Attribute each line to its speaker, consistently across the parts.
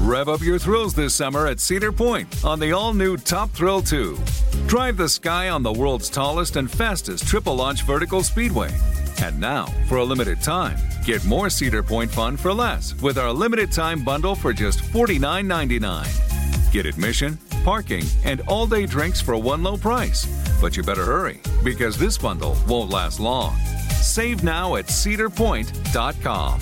Speaker 1: Rev up your thrills this summer at Cedar Point on the all-new Top Thrill 2. Drive the sky on the world's tallest and fastest triple-launch vertical speedway. And now, for a limited time, get more Cedar Point fun for less with our limited-time bundle for just $49.99. Get admission, parking, and all-day drinks for one low price. But you better hurry, because this bundle won't last long. Save now at cedarpoint.com.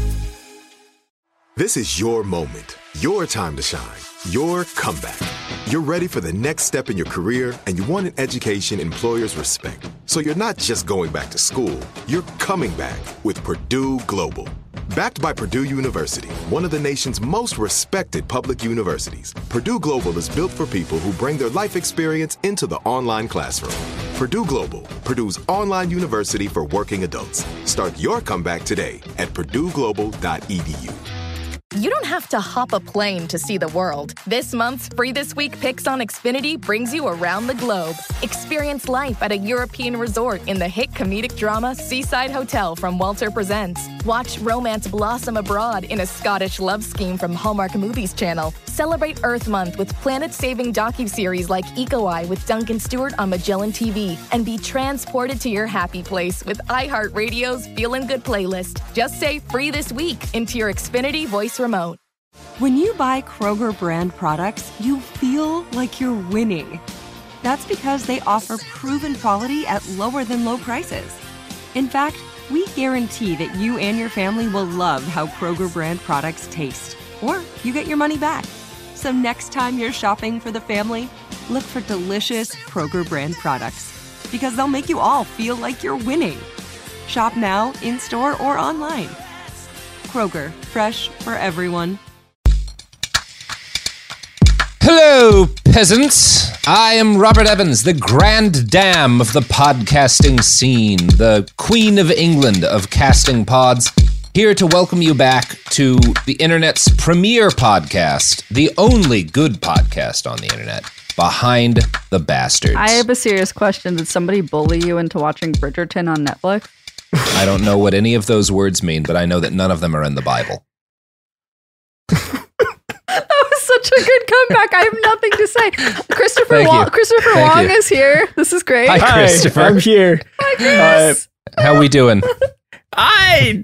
Speaker 2: This is your moment, your time to shine, your comeback. You're ready for the next step in your career, and you want an education employers respect. So you're not just going back to school, you're coming back with Purdue Global. Backed by Purdue University, one of the nation's most respected public universities, Purdue Global is built for people who bring their life experience into the online classroom. Purdue Global, Purdue's online university for working adults. Start your comeback today at purdueglobal.edu.
Speaker 3: You don't have to hop a plane to see the world. This month's Free This Week Picks on Xfinity brings you around the globe. Experience life at a European resort in the hit comedic drama Seaside Hotel from Walter Presents. Watch romance blossom abroad in a Scottish love scheme from Hallmark Movies Channel. Celebrate Earth Month with planet-saving docuseries like Eco Eye with Duncan Stewart on Magellan TV. And be transported to your happy place with iHeartRadio's Feelin' Good playlist. Just say Free This Week into your Xfinity voice remote.
Speaker 4: When you buy Kroger brand products, you feel like you're winning. That's because they offer proven quality at lower than low prices. In fact, we guarantee that you and your family will love how Kroger brand products taste, or you get your money back. So next time you're shopping for the family, look for delicious Kroger brand products, because they'll make you all feel like you're winning. Shop now, in-store, or online. Kroger, fresh for everyone.
Speaker 5: Hello, peasants. I am Robert Evans, the grand dame of the podcasting scene, the Queen of England of casting pods, here to welcome you back to the internet's premier podcast, the only good podcast on the internet, Behind the Bastards.
Speaker 6: I have a serious question. Did somebody bully you into watching Bridgerton on Netflix?
Speaker 5: I don't know what any of those words mean, but I know that none of them are in the Bible.
Speaker 6: That was such a good comeback. I have nothing to say. Christopher
Speaker 5: Thank
Speaker 6: Wong
Speaker 5: you.
Speaker 6: is here. This is great.
Speaker 5: Hi, Christopher.
Speaker 7: I'm here.
Speaker 6: Hi, Chris.
Speaker 5: How we doing?
Speaker 7: I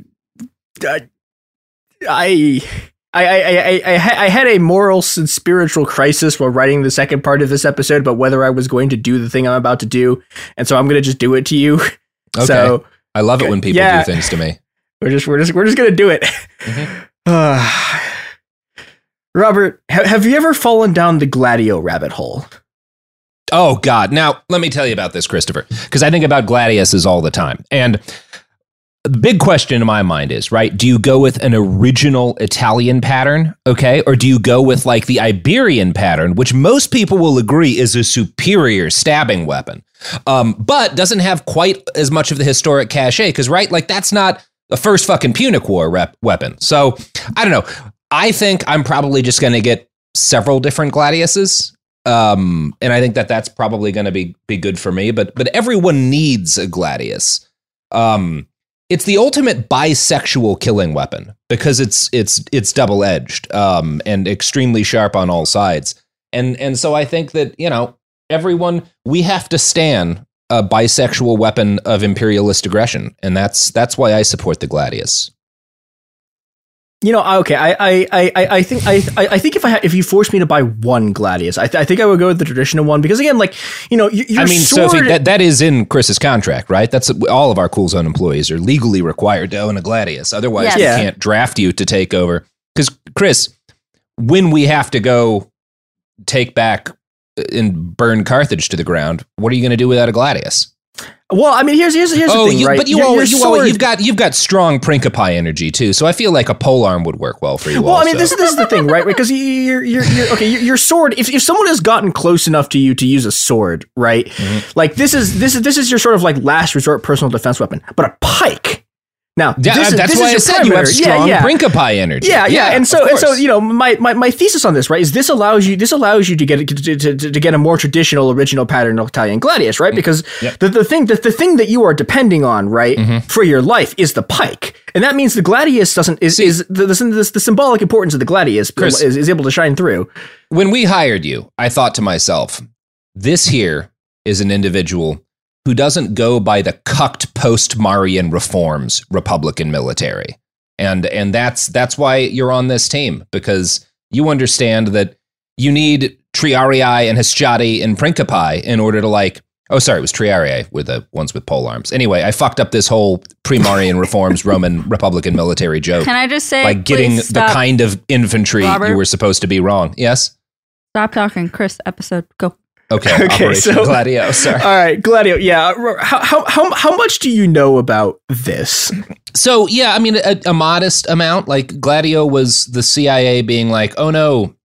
Speaker 7: had a moral and spiritual crisis while writing the second part of this episode about whether I was going to do the thing I'm about to do, and so I'm going to just do it to you.
Speaker 5: Okay.
Speaker 7: So
Speaker 5: I love it when people do things to me.
Speaker 7: We're just going to do it.
Speaker 5: Mm-hmm.
Speaker 7: Robert, have you ever fallen down the Gladio rabbit hole?
Speaker 5: Oh, God. Now, let me tell you about this, Christopher, because I think about gladiuses all the time. And the big question in my mind is, right, do you go with an original Italian pattern, okay, or do you go with, like, the Iberian pattern, which most people will agree is a superior stabbing weapon, but doesn't have quite as much of the historic cachet, because, right, like, that's not the first fucking Punic War weapon. So, I don't know. I think I'm probably just going to get several different gladiuses. And I think that that's probably going to be good for me. But everyone needs a gladius. It's the ultimate bisexual killing weapon because it's double-edged and extremely sharp on all sides. And so I think that, you know, everyone, we have to stand a bisexual weapon of imperialist aggression. And that's why I support the gladius.
Speaker 7: You know, okay. I think if you forced me to buy one gladius, I think I would go with the traditional one because again, like, you know, your sword,
Speaker 5: Sophie, that is in Chris's contract, right? That's all of our Cool Zone employees are legally required to own a gladius. Otherwise, we can't draft you to take over. Because Chris, when we have to go take back and burn Carthage to the ground, what are you going to do without a gladius?
Speaker 7: Well, I mean, here's the thing, right?
Speaker 5: But you've got strong Principi energy too, so I feel like a polearm would work well for you.
Speaker 7: Well, I mean, this is the thing, right? Because your sword. If someone has gotten close enough to you to use a sword, right? Mm-hmm. Like this is your sort of like last resort personal defense weapon. But a pike, Now,
Speaker 5: that's why I said you have strong Brinkapai energy.
Speaker 7: Yeah. And so, you know, my thesis on this, right, is this allows you to get a more traditional original pattern of Italian gladius, right? Because the thing that you are depending on, right, for your life is the pike, and that means the gladius is the symbolic importance of the gladius Chris, is able to shine through.
Speaker 5: When we hired you, I thought to myself, this here is an individual who doesn't go by the cucked post-Marian reforms Republican military. And that's why you're on this team, because you understand that you need Triarii and Hestiati and Principi in order to it was Triarii were the ones with pole arms. Anyway, I fucked up this whole pre-Marian reforms Roman Republican military joke.
Speaker 6: Can I just say,
Speaker 5: by getting the kind of infantry you were supposed to be wrong. Yes?
Speaker 6: Stop talking. Chris, episode, go.
Speaker 5: Okay, Operation Gladio. Sorry.
Speaker 7: All right, Gladio. Yeah, how much do you know about this?
Speaker 5: So yeah, I mean a modest amount. Like Gladio was the CIA being like, oh no,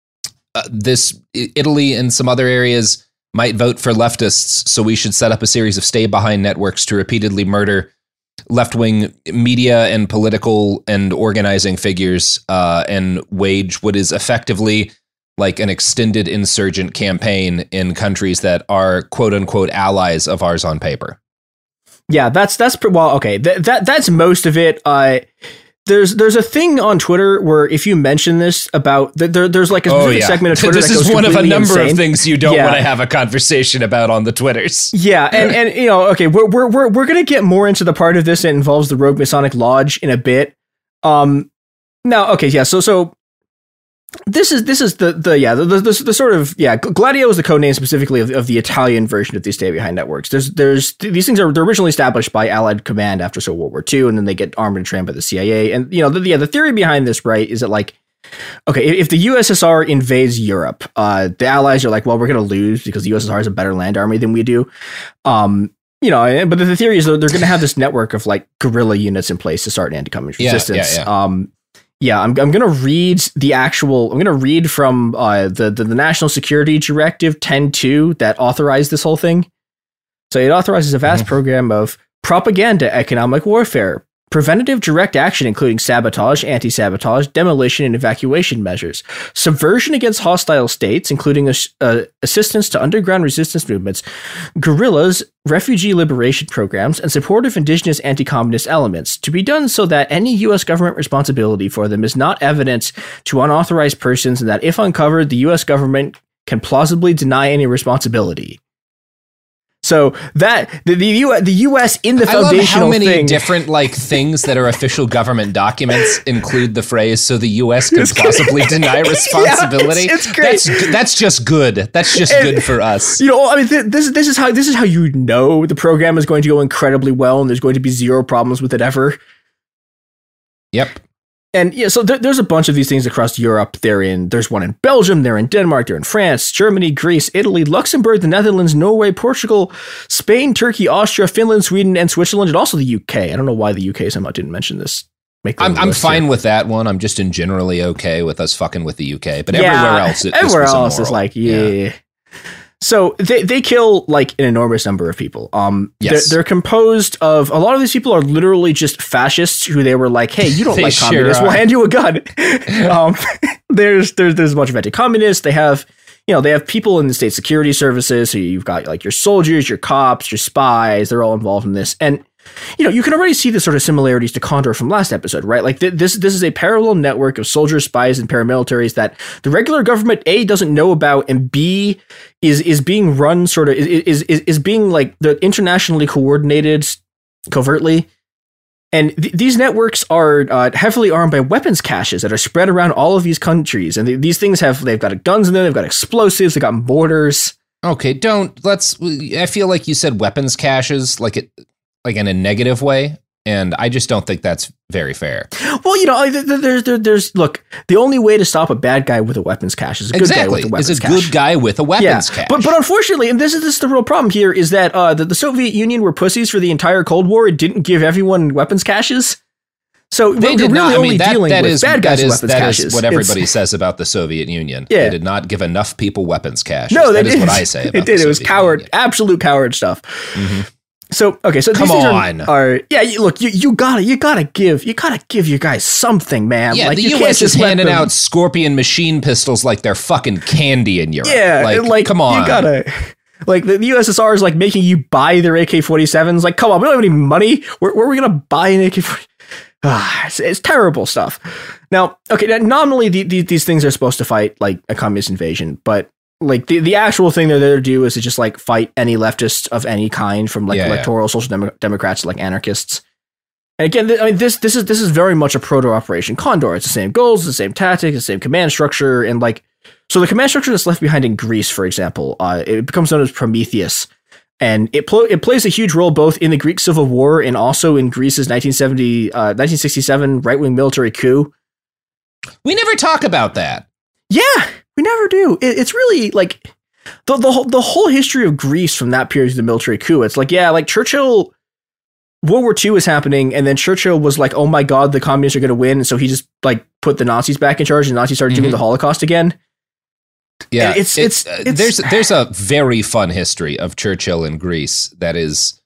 Speaker 5: this Italy and some other areas might vote for leftists, so we should set up a series of stay-behind networks to repeatedly murder left-wing media and political and organizing figures, and wage what is effectively like an extended insurgent campaign in countries that are quote unquote allies of ours on paper.
Speaker 7: Yeah, that's okay. That's most of it. There's a thing on Twitter where if you mention this about there's like a specific segment of Twitter.
Speaker 5: This
Speaker 7: that goes
Speaker 5: is one of a number
Speaker 7: insane.
Speaker 5: of things you don't want to have a conversation about on the Twitters.
Speaker 7: Yeah, and you know, okay, we're gonna get more into the part of this that involves the Rogue Masonic Lodge in a bit. Now, okay, yeah, so. This is the sort of Gladio is the codename specifically of the Italian version of these stay-behind networks. There's these things they're originally established by Allied command after World War II, and then they get armed and trained by the CIA. And you know the theory behind this, right, is that like, okay, if the USSR invades Europe, the Allies are like, well, we're going to lose because the USSR has a better land army than we do. You know, but the theory is they're going to have this network of like guerrilla units in place to start an anti-communist resistance. Yeah, I'm going to read from the National Security Directive 10.2 that authorized this whole thing. So it authorizes a vast program of propaganda, economic warfare, preventative direct action, including sabotage, anti-sabotage, demolition, and evacuation measures, subversion against hostile states, including assistance to underground resistance movements, guerrillas, refugee liberation programs, and support of indigenous anti-communist elements, to be done so that any U.S. government responsibility for them is not evident to unauthorized persons, and that if uncovered, the U.S. government can plausibly deny any responsibility. So that the U.S. in the foundational thing.
Speaker 5: How many different like things that are official government documents include the phrase "so the U.S. can plausibly deny responsibility"?
Speaker 7: It's great.
Speaker 5: That's just good. That's just good for us.
Speaker 7: You know, I mean, this is how you know the program is going to go incredibly well, and there's going to be zero problems with it ever.
Speaker 5: Yep.
Speaker 7: And yeah, so there's a bunch of these things across Europe. There's one in Belgium, they're in Denmark, they're in France, Germany, Greece, Italy, Luxembourg, the Netherlands, Norway, Portugal, Spain, Turkey, Austria, Finland, Sweden, and Switzerland, and also the UK. I don't know why the UK somehow didn't mention this.
Speaker 5: I'm fine with that one. I'm just in generally okay with us fucking with the UK, but everywhere else,
Speaker 7: is like, yeah. So they kill like an enormous number of people.
Speaker 5: Yes.
Speaker 7: They're composed of a lot of these people are literally just fascists who they were like, hey, you don't like communists, we'll hand you a gun. There's a bunch of anti-communists. They have people in the state security services. So you've got like your soldiers, your cops, your spies. They're all involved in this. And you know, you can already see the sort of similarities to Condor from last episode, right? Like this is a parallel network of soldiers, spies, and paramilitaries that the regular government A doesn't know about, and B is being run sort of is being like the internationally coordinated covertly. And these networks are heavily armed by weapons caches that are spread around all of these countries, and these things they've got guns in them, they've got explosives, they've got mortars.
Speaker 5: Okay, I feel like you said weapons caches like in a negative way, and I just don't think that's very fair.
Speaker 7: Well, you know, there's look, the only way to stop a bad guy with a weapons cache is a good guy with a weapons cache.
Speaker 5: Good guy with a weapons cache.
Speaker 7: But unfortunately, and this is the real problem here, is that the Soviet Union were pussies for the entire Cold War. It didn't give everyone weapons caches. So
Speaker 5: they
Speaker 7: did not. I mean,
Speaker 5: that is
Speaker 7: bad guys with weapons caches.
Speaker 5: Is what everybody says about the Soviet Union.
Speaker 7: Yeah.
Speaker 5: They did not give enough people weapons caches.
Speaker 7: No,
Speaker 5: that is what I say about
Speaker 7: it did. It was absolute coward stuff.
Speaker 5: Mm-hmm.
Speaker 7: So these
Speaker 5: Come
Speaker 7: things
Speaker 5: on.
Speaker 7: are look, you gotta give your guys something, man.
Speaker 5: Yeah,
Speaker 7: like,
Speaker 5: the
Speaker 7: you can't
Speaker 5: U.S. is
Speaker 7: just let
Speaker 5: handing
Speaker 7: them-
Speaker 5: out Scorpion machine pistols like they're fucking candy in Europe.
Speaker 7: Yeah, like
Speaker 5: come on.
Speaker 7: you gotta. Like the USSR is like making you buy their AK-47s. Like, come on, we don't have any money. Where are we gonna buy an AK-40? It's terrible stuff. Now, nominally these things are supposed to fight like a communist invasion, but like the actual thing they're there to do is to just like fight any leftists of any kind, from like electoral social democrats to like anarchists. And again, this is very much a proto Operation Condor. It's the same goals, the same tactics, the same command structure, and like so the command structure that's left behind in Greece, for example, it becomes known as Prometheus, and it plays a huge role both in the Greek Civil War and also in Greece's 1967 right-wing military coup.
Speaker 5: We never talk about that.
Speaker 7: Yeah, we never do. It's really like the whole history of Greece from that period to the military coup. It's like, like Churchill, World War II was happening, and then Churchill was like, oh my God, the communists are going to win. And so he just like put the Nazis back in charge, and the Nazis started doing the Holocaust again.
Speaker 5: Yeah,
Speaker 7: and it's
Speaker 5: there's a very fun history of Churchill in Greece that is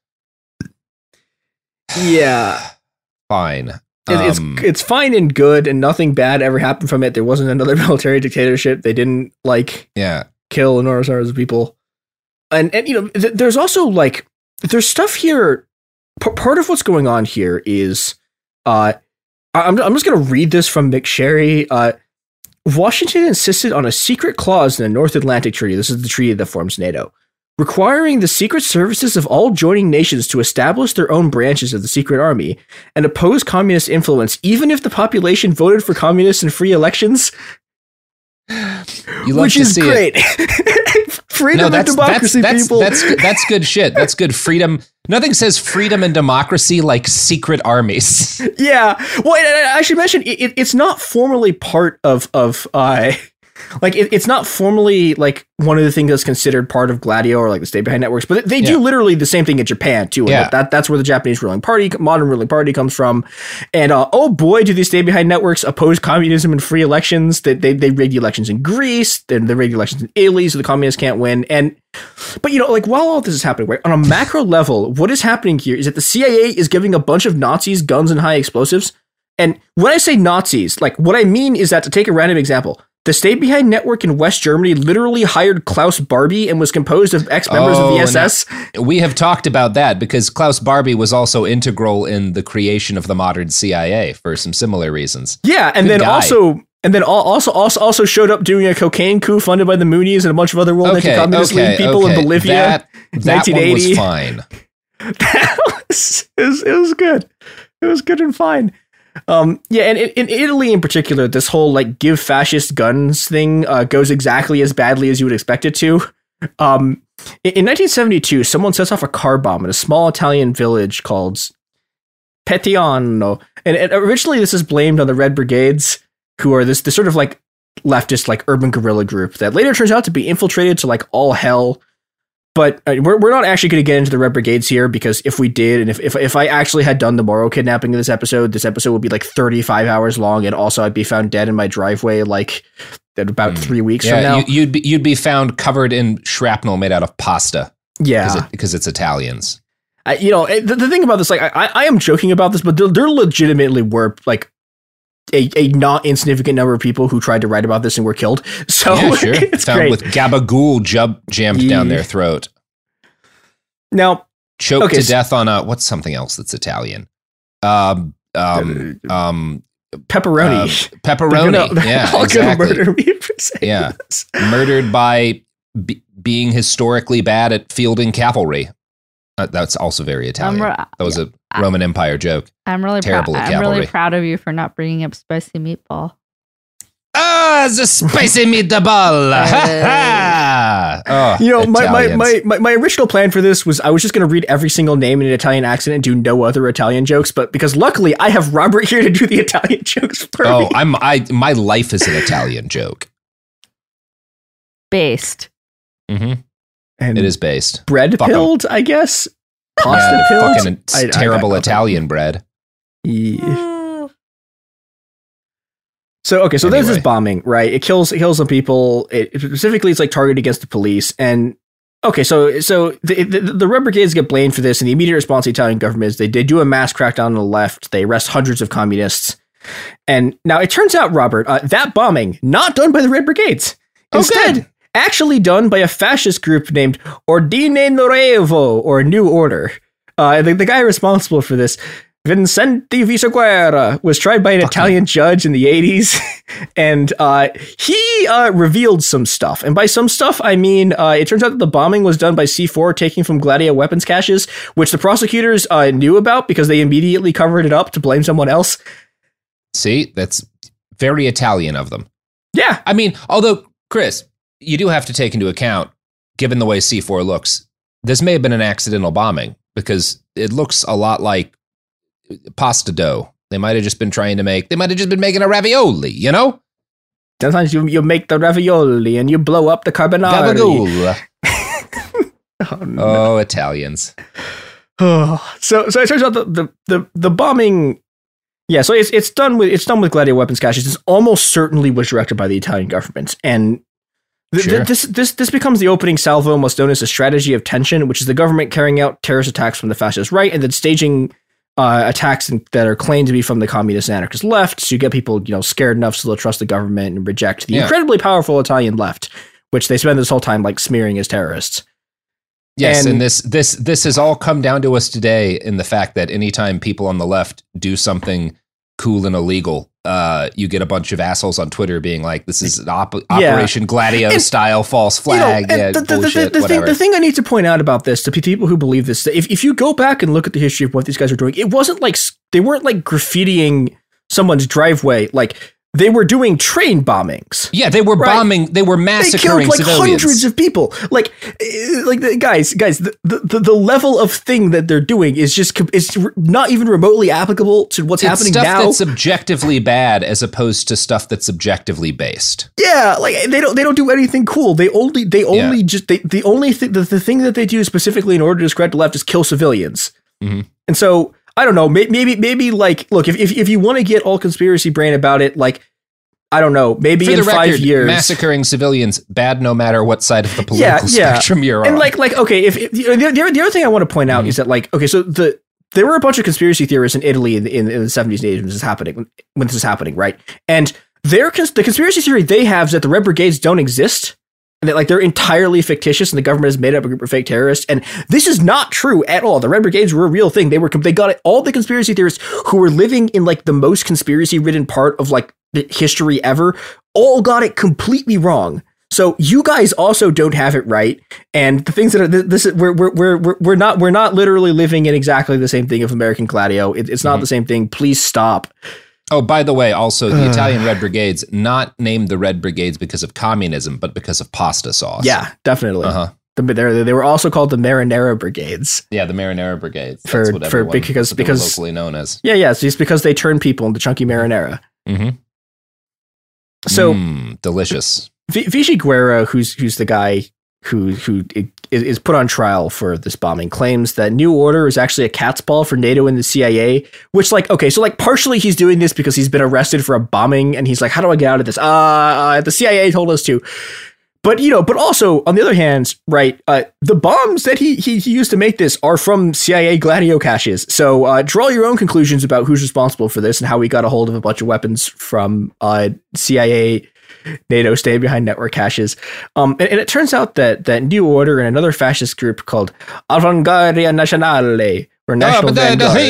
Speaker 5: fine.
Speaker 7: It's fine and good, and nothing bad ever happened from it. There wasn't another military dictatorship. They didn't kill enormous numbers of people. And there's also like there's stuff here. Part of what's going on here is I'm just going to read this from McSherry. Washington insisted on a secret clause in the North Atlantic Treaty. This is the treaty that forms NATO, requiring the secret services of all joining nations to establish their own branches of the secret army and oppose communist influence, even if the population voted for communists in free elections. Which is great. Freedom and democracy, people.
Speaker 5: That's good shit. That's good freedom. Nothing says freedom and democracy like secret armies.
Speaker 7: Yeah. Well, I should mention it's not formally part of it's not formally like one of the things that's considered part of Gladio or like the Stay Behind networks, but they do literally the same thing in Japan too. And that's where the Japanese modern ruling party comes from. And oh boy, do these Stay Behind networks oppose communism and free elections. They rigged elections in Greece, then they rigged elections in Italy, so the communists can't win. But like while all this is happening, right, on a macro level, what is happening here is that the CIA is giving a bunch of Nazis guns and high explosives. And when I say Nazis, like what I mean is that, to take a random example, the Stay Behind network in West Germany literally hired Klaus Barbie and was composed of ex-members of the SS.
Speaker 5: We have talked about that because Klaus Barbie was also integral in the creation of the modern CIA for some similar reasons.
Speaker 7: Yeah, and then also showed up doing a cocaine coup funded by the Moonies and a bunch of other World Anti-Communist League people in Bolivia.
Speaker 5: That 1980. One was fine.
Speaker 7: It was good. It was good and fine. And in Italy in particular, this whole like give fascist guns thing goes exactly as badly as you would expect it to. In 1972, someone sets off a car bomb in a small Italian village called Petiano, and originally this is blamed on the Red Brigades, who are this sort of like leftist like urban guerrilla group that later turns out to be infiltrated to like all hell. But we're not actually going to get into the Red Brigades here, because if we did, and if I actually had done the Moro kidnapping in this episode would be like 35 hours long, and also I'd be found dead in my driveway like in about 3 weeks from now.
Speaker 5: You'd be found covered in shrapnel made out of pasta.
Speaker 7: Yeah,
Speaker 5: because it's Italians.
Speaker 7: The thing about this, like I am joking about this, but there legitimately were like a not insignificant number of people who tried to write about this and were killed. So
Speaker 5: yeah, sure.
Speaker 7: It's
Speaker 5: found
Speaker 7: great.
Speaker 5: with gabagool jammed down their throat.
Speaker 7: Now,
Speaker 5: choked to death on what's something else that's Italian?
Speaker 7: Pepperoni.
Speaker 5: Pepperoni. Yeah, exactly.
Speaker 7: Murder me for saying this.
Speaker 5: Murdered by being historically bad at fielding cavalry. That's also very Italian. That was a Roman Empire joke.
Speaker 6: I'm really
Speaker 5: terrible at cavalry.
Speaker 6: I'm really proud of you for not bringing up spicy meatball.
Speaker 5: The spicy meatball.
Speaker 7: My original plan for this was I was just going to read every single name in an Italian accent and do no other Italian jokes, but because luckily I have Robert here to do the Italian jokes for me.
Speaker 5: My life is an Italian joke.
Speaker 6: Based.
Speaker 5: Mm-hmm. And it is based.
Speaker 7: Bread pilled, I guess. Pasta pilled.
Speaker 5: Fucking terrible Italian bread.
Speaker 7: Yeah. So there's this bombing, right? It kills some people. Specifically, it's like targeted against the police. And okay, so the Red Brigades get blamed for this, and the immediate response to the Italian government is they do a mass crackdown on the left. They arrest hundreds of communists. And now it turns out, Robert, that bombing, not done by the Red Brigades. Instead, actually done by a fascist group named Ordine Nuovo, or New Order. The guy responsible for this, Vincente Visaguerra, was tried by an Italian judge in the 80s, and he revealed some stuff. And by some stuff, I mean, it turns out that the bombing was done by C4 taking from Gladio weapons caches, which the prosecutors knew about because they immediately covered it up to blame someone else.
Speaker 5: See, that's very Italian of them.
Speaker 7: Yeah.
Speaker 5: I mean, although, Chris, you do have to take into account, given the way C4 looks, this may have been an accidental bombing because it looks a lot like pasta dough. They might have just been making a ravioli, you know?
Speaker 7: Sometimes you make the ravioli and you blow up the carbonara.
Speaker 5: Oh, Italians.
Speaker 7: So it turns out the bombing. Yeah, so it's done with Gladio weapons caches. This almost certainly was directed by the Italian government, and this becomes the opening salvo, most known as the strategy of tension, which is the government carrying out terrorist attacks from the fascist right, and then staging attacks that are claimed to be from the communist and anarchist left. So you get people, scared enough so they'll trust the government and reject the incredibly powerful Italian left, which they spend this whole time like smearing as terrorists.
Speaker 5: Yes, and this has all come down to us today in the fact that anytime people on the left do something cool and illegal, you get a bunch of assholes on Twitter being like, "This is an Operation Gladio style false flag."
Speaker 7: The thing I need to point out about this to people who believe this, if you go back and look at the history of what these guys are doing, it wasn't like they weren't like graffitiing someone's driveway, like. They were doing train bombings.
Speaker 5: Yeah, they were bombing. They were massacring
Speaker 7: civilians. They killed like hundreds of people. Guys, the level of thing that they're doing is not even remotely applicable to what's happening now.
Speaker 5: Stuff that's objectively bad as opposed to stuff that's objectively based.
Speaker 7: Yeah, like they don't do anything cool. The thing that they do specifically in order to discredit the left is kill civilians. Mm-hmm. And so. I don't know. Maybe like, look, if you want to get all conspiracy brain about it, like, I don't know, maybe in 5 years,
Speaker 5: massacring civilians bad no matter what side of the political spectrum you're on.
Speaker 7: And like okay, if the other thing I want to point out is that like, okay, so there were a bunch of conspiracy theorists in Italy in the 70s and 80s when this is happening, right? And the conspiracy theory they have is that the Red Brigades don't exist. And that like they're entirely fictitious and the government has made up a group of fake terrorists. And this is not true at all. The Red Brigades were a real thing. They got it. All the conspiracy theorists who were living in like the most conspiracy ridden part of like the history ever all got it completely wrong. So you guys also don't have it right. And the things that are we're not literally living in exactly the same thing of American Gladio. It's not the same thing. Please stop.
Speaker 5: Oh, by the way, also the Italian Red Brigades, not named the Red Brigades because of communism, but because of pasta sauce.
Speaker 7: Yeah, definitely. They were also called the Marinara Brigades.
Speaker 5: Yeah, the Marinara Brigades. That's because they were locally known as.
Speaker 7: Yeah. So it's because they turn people into chunky marinara.
Speaker 5: Mm-hmm.
Speaker 7: So
Speaker 5: delicious.
Speaker 7: Visaguerra, who's the guy who is put on trial for this bombing, claims that New Order is actually a cat's paw for NATO and the CIA, which like, okay, so like partially he's doing this because he's been arrested for a bombing and he's like, how do I get out of this? The CIA told us to. But, but also on the other hand, right, the bombs that he used to make this are from CIA Gladio caches. So draw your own conclusions about who's responsible for this and how we got a hold of a bunch of weapons from CIA NATO stay behind network caches. And it turns out that New Order and another fascist group called Avanguardia Nazionale, or National Vanguard.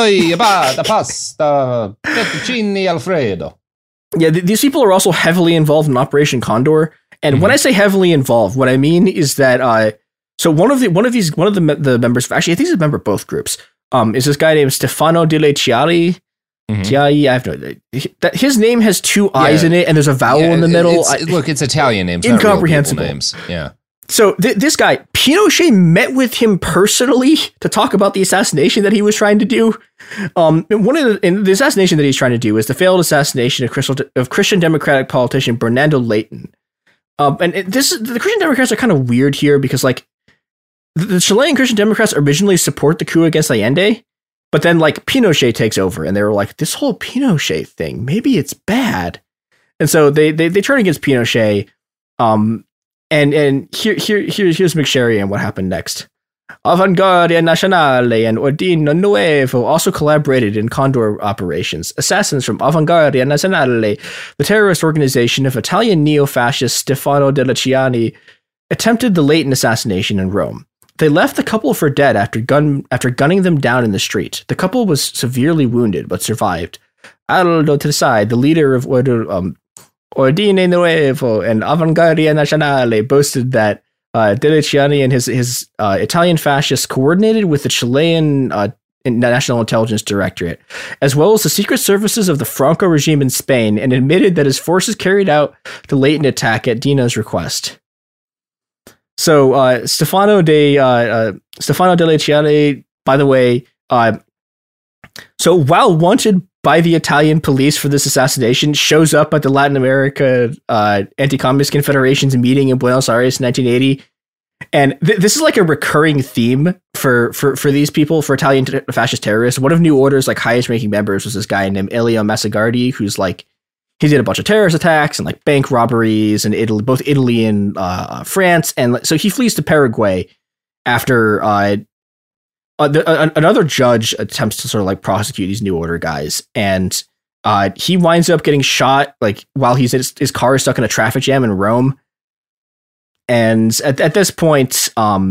Speaker 7: Yeah, these people are also heavily involved in Operation Condor. And when I say heavily involved, what I mean is that so one of the members, actually I think he's a member of both groups, is this guy named Stefano Delle Chiari. I have no idea. His name has two I's in it, and there's a vowel in the middle.
Speaker 5: It's Italian names,
Speaker 7: incomprehensible
Speaker 5: not real people names. Yeah.
Speaker 7: So this guy, Pinochet met with him personally to talk about the assassination that he was trying to do. And the assassination that he's trying to do is the failed assassination of Christian Democratic politician Bernardo Leighton. The Christian Democrats are kind of weird here because like the Chilean Christian Democrats originally support the coup against Allende. But then, like, Pinochet takes over, and they were like, this whole Pinochet thing, maybe it's bad. And so they turn against Pinochet. And here's McSherry and what happened next. Avanguardia Nazionale and Ordine Nuevo also collaborated in Condor operations. Assassins from Avanguardia Nazionale, the terrorist organization of Italian neo-fascist Stefano della Ciani, attempted the latent assassination in Rome. They left the couple for dead after gunning them down in the street. The couple was severely wounded but survived. Aldo Tresai, the leader of Ordine Nuevo and Avanguardia Nazionale, boasted that Della Ciani and his Italian fascists coordinated with the Chilean National Intelligence Directorate, as well as the secret services of the Franco regime in Spain, and admitted that his forces carried out the latent attack at Dina's request. So Stefano della Ciani, by the way, so while wanted by the Italian police for this assassination, shows up at the Latin America Anti-Communist Confederation's meeting in Buenos Aires in 1980. And this is like a recurring theme for these people, for Italian fascist terrorists. One of New Order's like highest ranking members was this guy named Elio Massagardi, who's like, he did a bunch of terrorist attacks and like bank robberies in Italy, both Italy and France. And so he flees to Paraguay after another judge attempts to sort of like prosecute these New Order guys, and he winds up getting shot like while his car is stuck in a traffic jam in Rome. And at this point,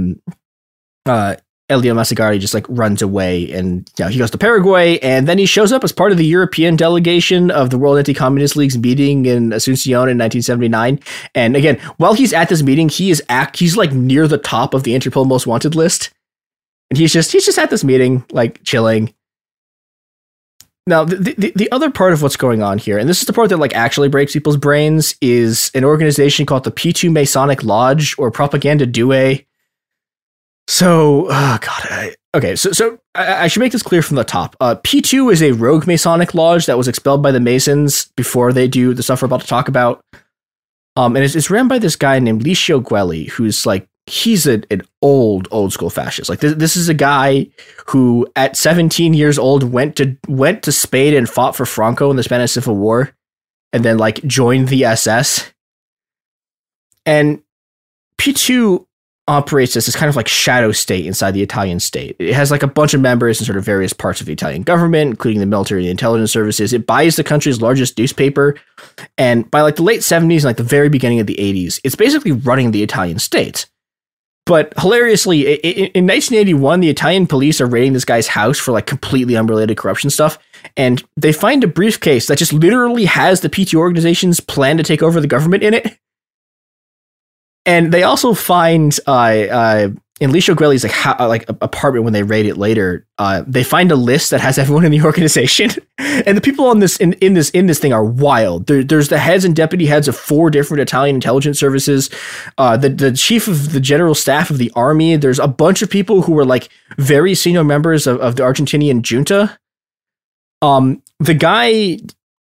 Speaker 7: Elio Massagardi just like runs away, and he goes to Paraguay, and then he shows up as part of the European delegation of the World Anti-Communist League's meeting in Asunción in 1979. And again, while he's at this meeting, he's like near the top of the Interpol Most Wanted list. And he's just at this meeting, like chilling. Now, the other part of what's going on here, and this is the part that like actually breaks people's brains, is an organization called the P2 Masonic Lodge, or Propaganda Due. So, so I should make this clear from the top. P2 is a rogue Masonic lodge that was expelled by the Masons before they do the stuff we're about to talk about. And it's ran by this guy named Licio Guelli, who's like, he's an old school fascist. Like this is a guy who at 17 years old went to Spain and fought for Franco in the Spanish Civil War, and then like joined the SS. And P2 operates as this kind of like shadow state inside the Italian state. It has like a bunch of members in sort of various parts of the Italian government, including the military and intelligence services. It buys the country's largest newspaper. And by like the late 70s and like the very beginning of the 80s, it's basically running the Italian state. But hilariously, in 1981, the Italian police are raiding this guy's house for like completely unrelated corruption stuff. And they find a briefcase that just literally has the P2 organization's plan to take over the government in it. And they also find in Licio Guelli's like apartment when they raid it later, they find a list that has everyone in the organization, and the people on this in this thing are wild. There's the heads and deputy heads of 4 different Italian intelligence services, the chief of the general staff of the army. There's a bunch of people who were like very senior members of the Argentinian junta. The guy,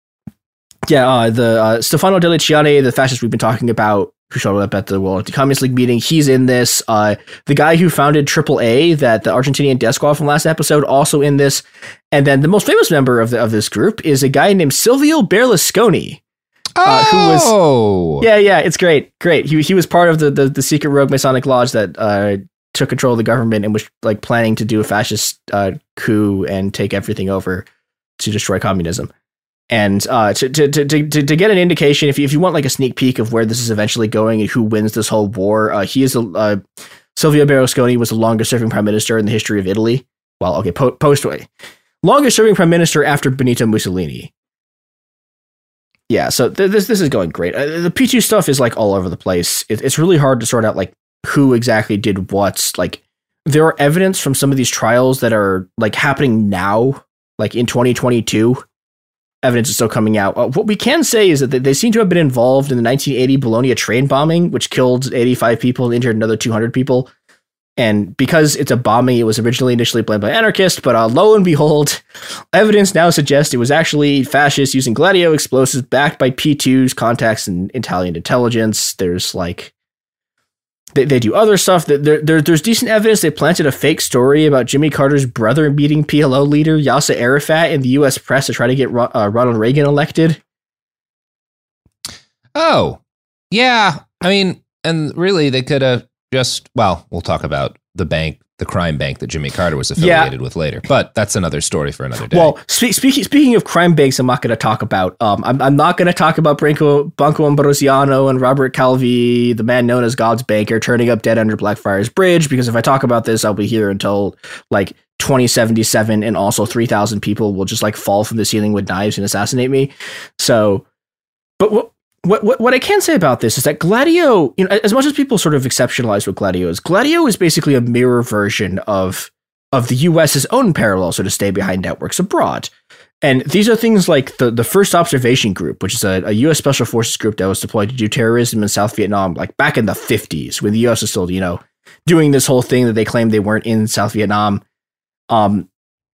Speaker 7: Stefano della Ciani, the fascist we've been talking about, who showed up at the World Anti-Communist League meeting, he's in this. The guy who founded AAA, that the Argentinian death squad from last episode, also in this. And then the most famous member of this group is a guy named Silvio Berlusconi. Who was, it's great. He was part of the secret rogue Masonic lodge that took control of the government and was like planning to do a fascist coup and take everything over to destroy communism. And to get an indication, if you want like a sneak peek of where this is eventually going and who wins this whole war, Silvio Berlusconi was the longest serving prime minister in the history of Italy. Well, okay, post-way. Longest serving prime minister after Benito Mussolini. Yeah, so this is going great. The P2 stuff is like all over the place. It's really hard to sort out like who exactly did what. Like there are evidence from some of these trials that are like happening now, like in 2022. Evidence is still coming out. What we can say is that they seem to have been involved in the 1980 Bologna train bombing, which killed 85 people and injured another 200 people. And because it's a bombing, it was initially blamed by anarchists, but lo and behold, evidence now suggests it was actually fascists using Gladio explosives backed by P2's contacts in Italian intelligence. There's like, they do other stuff. There's decent evidence they planted a fake story about Jimmy Carter's brother meeting PLO leader Yasser Arafat in the U.S. press to try to get Ronald Reagan elected.
Speaker 5: Oh, yeah. I mean, And really, they could have just, well, we'll talk about the crime bank that Jimmy Carter was affiliated with later. But that's another story for another day.
Speaker 7: Well, speaking of crime banks, I'm not going to talk about. I'm not going to talk about Banco Ambrosiano and Robert Calvi, the man known as God's banker, turning up dead under Blackfriars Bridge. Because if I talk about this, I'll be here until like 2077, and also 3,000 people will just like fall from the ceiling with knives and assassinate me. So, but what I can say about this is that Gladio, as much as people sort of exceptionalize what Gladio is basically a mirror version of the US's own parallel, so to stay behind networks abroad. And these are things like the First Observation Group, which is a U.S. Special Forces group that was deployed to do terrorism in South Vietnam, like back in the 50s, when the U.S. was still, doing this whole thing that they claimed they weren't in South Vietnam.
Speaker 5: The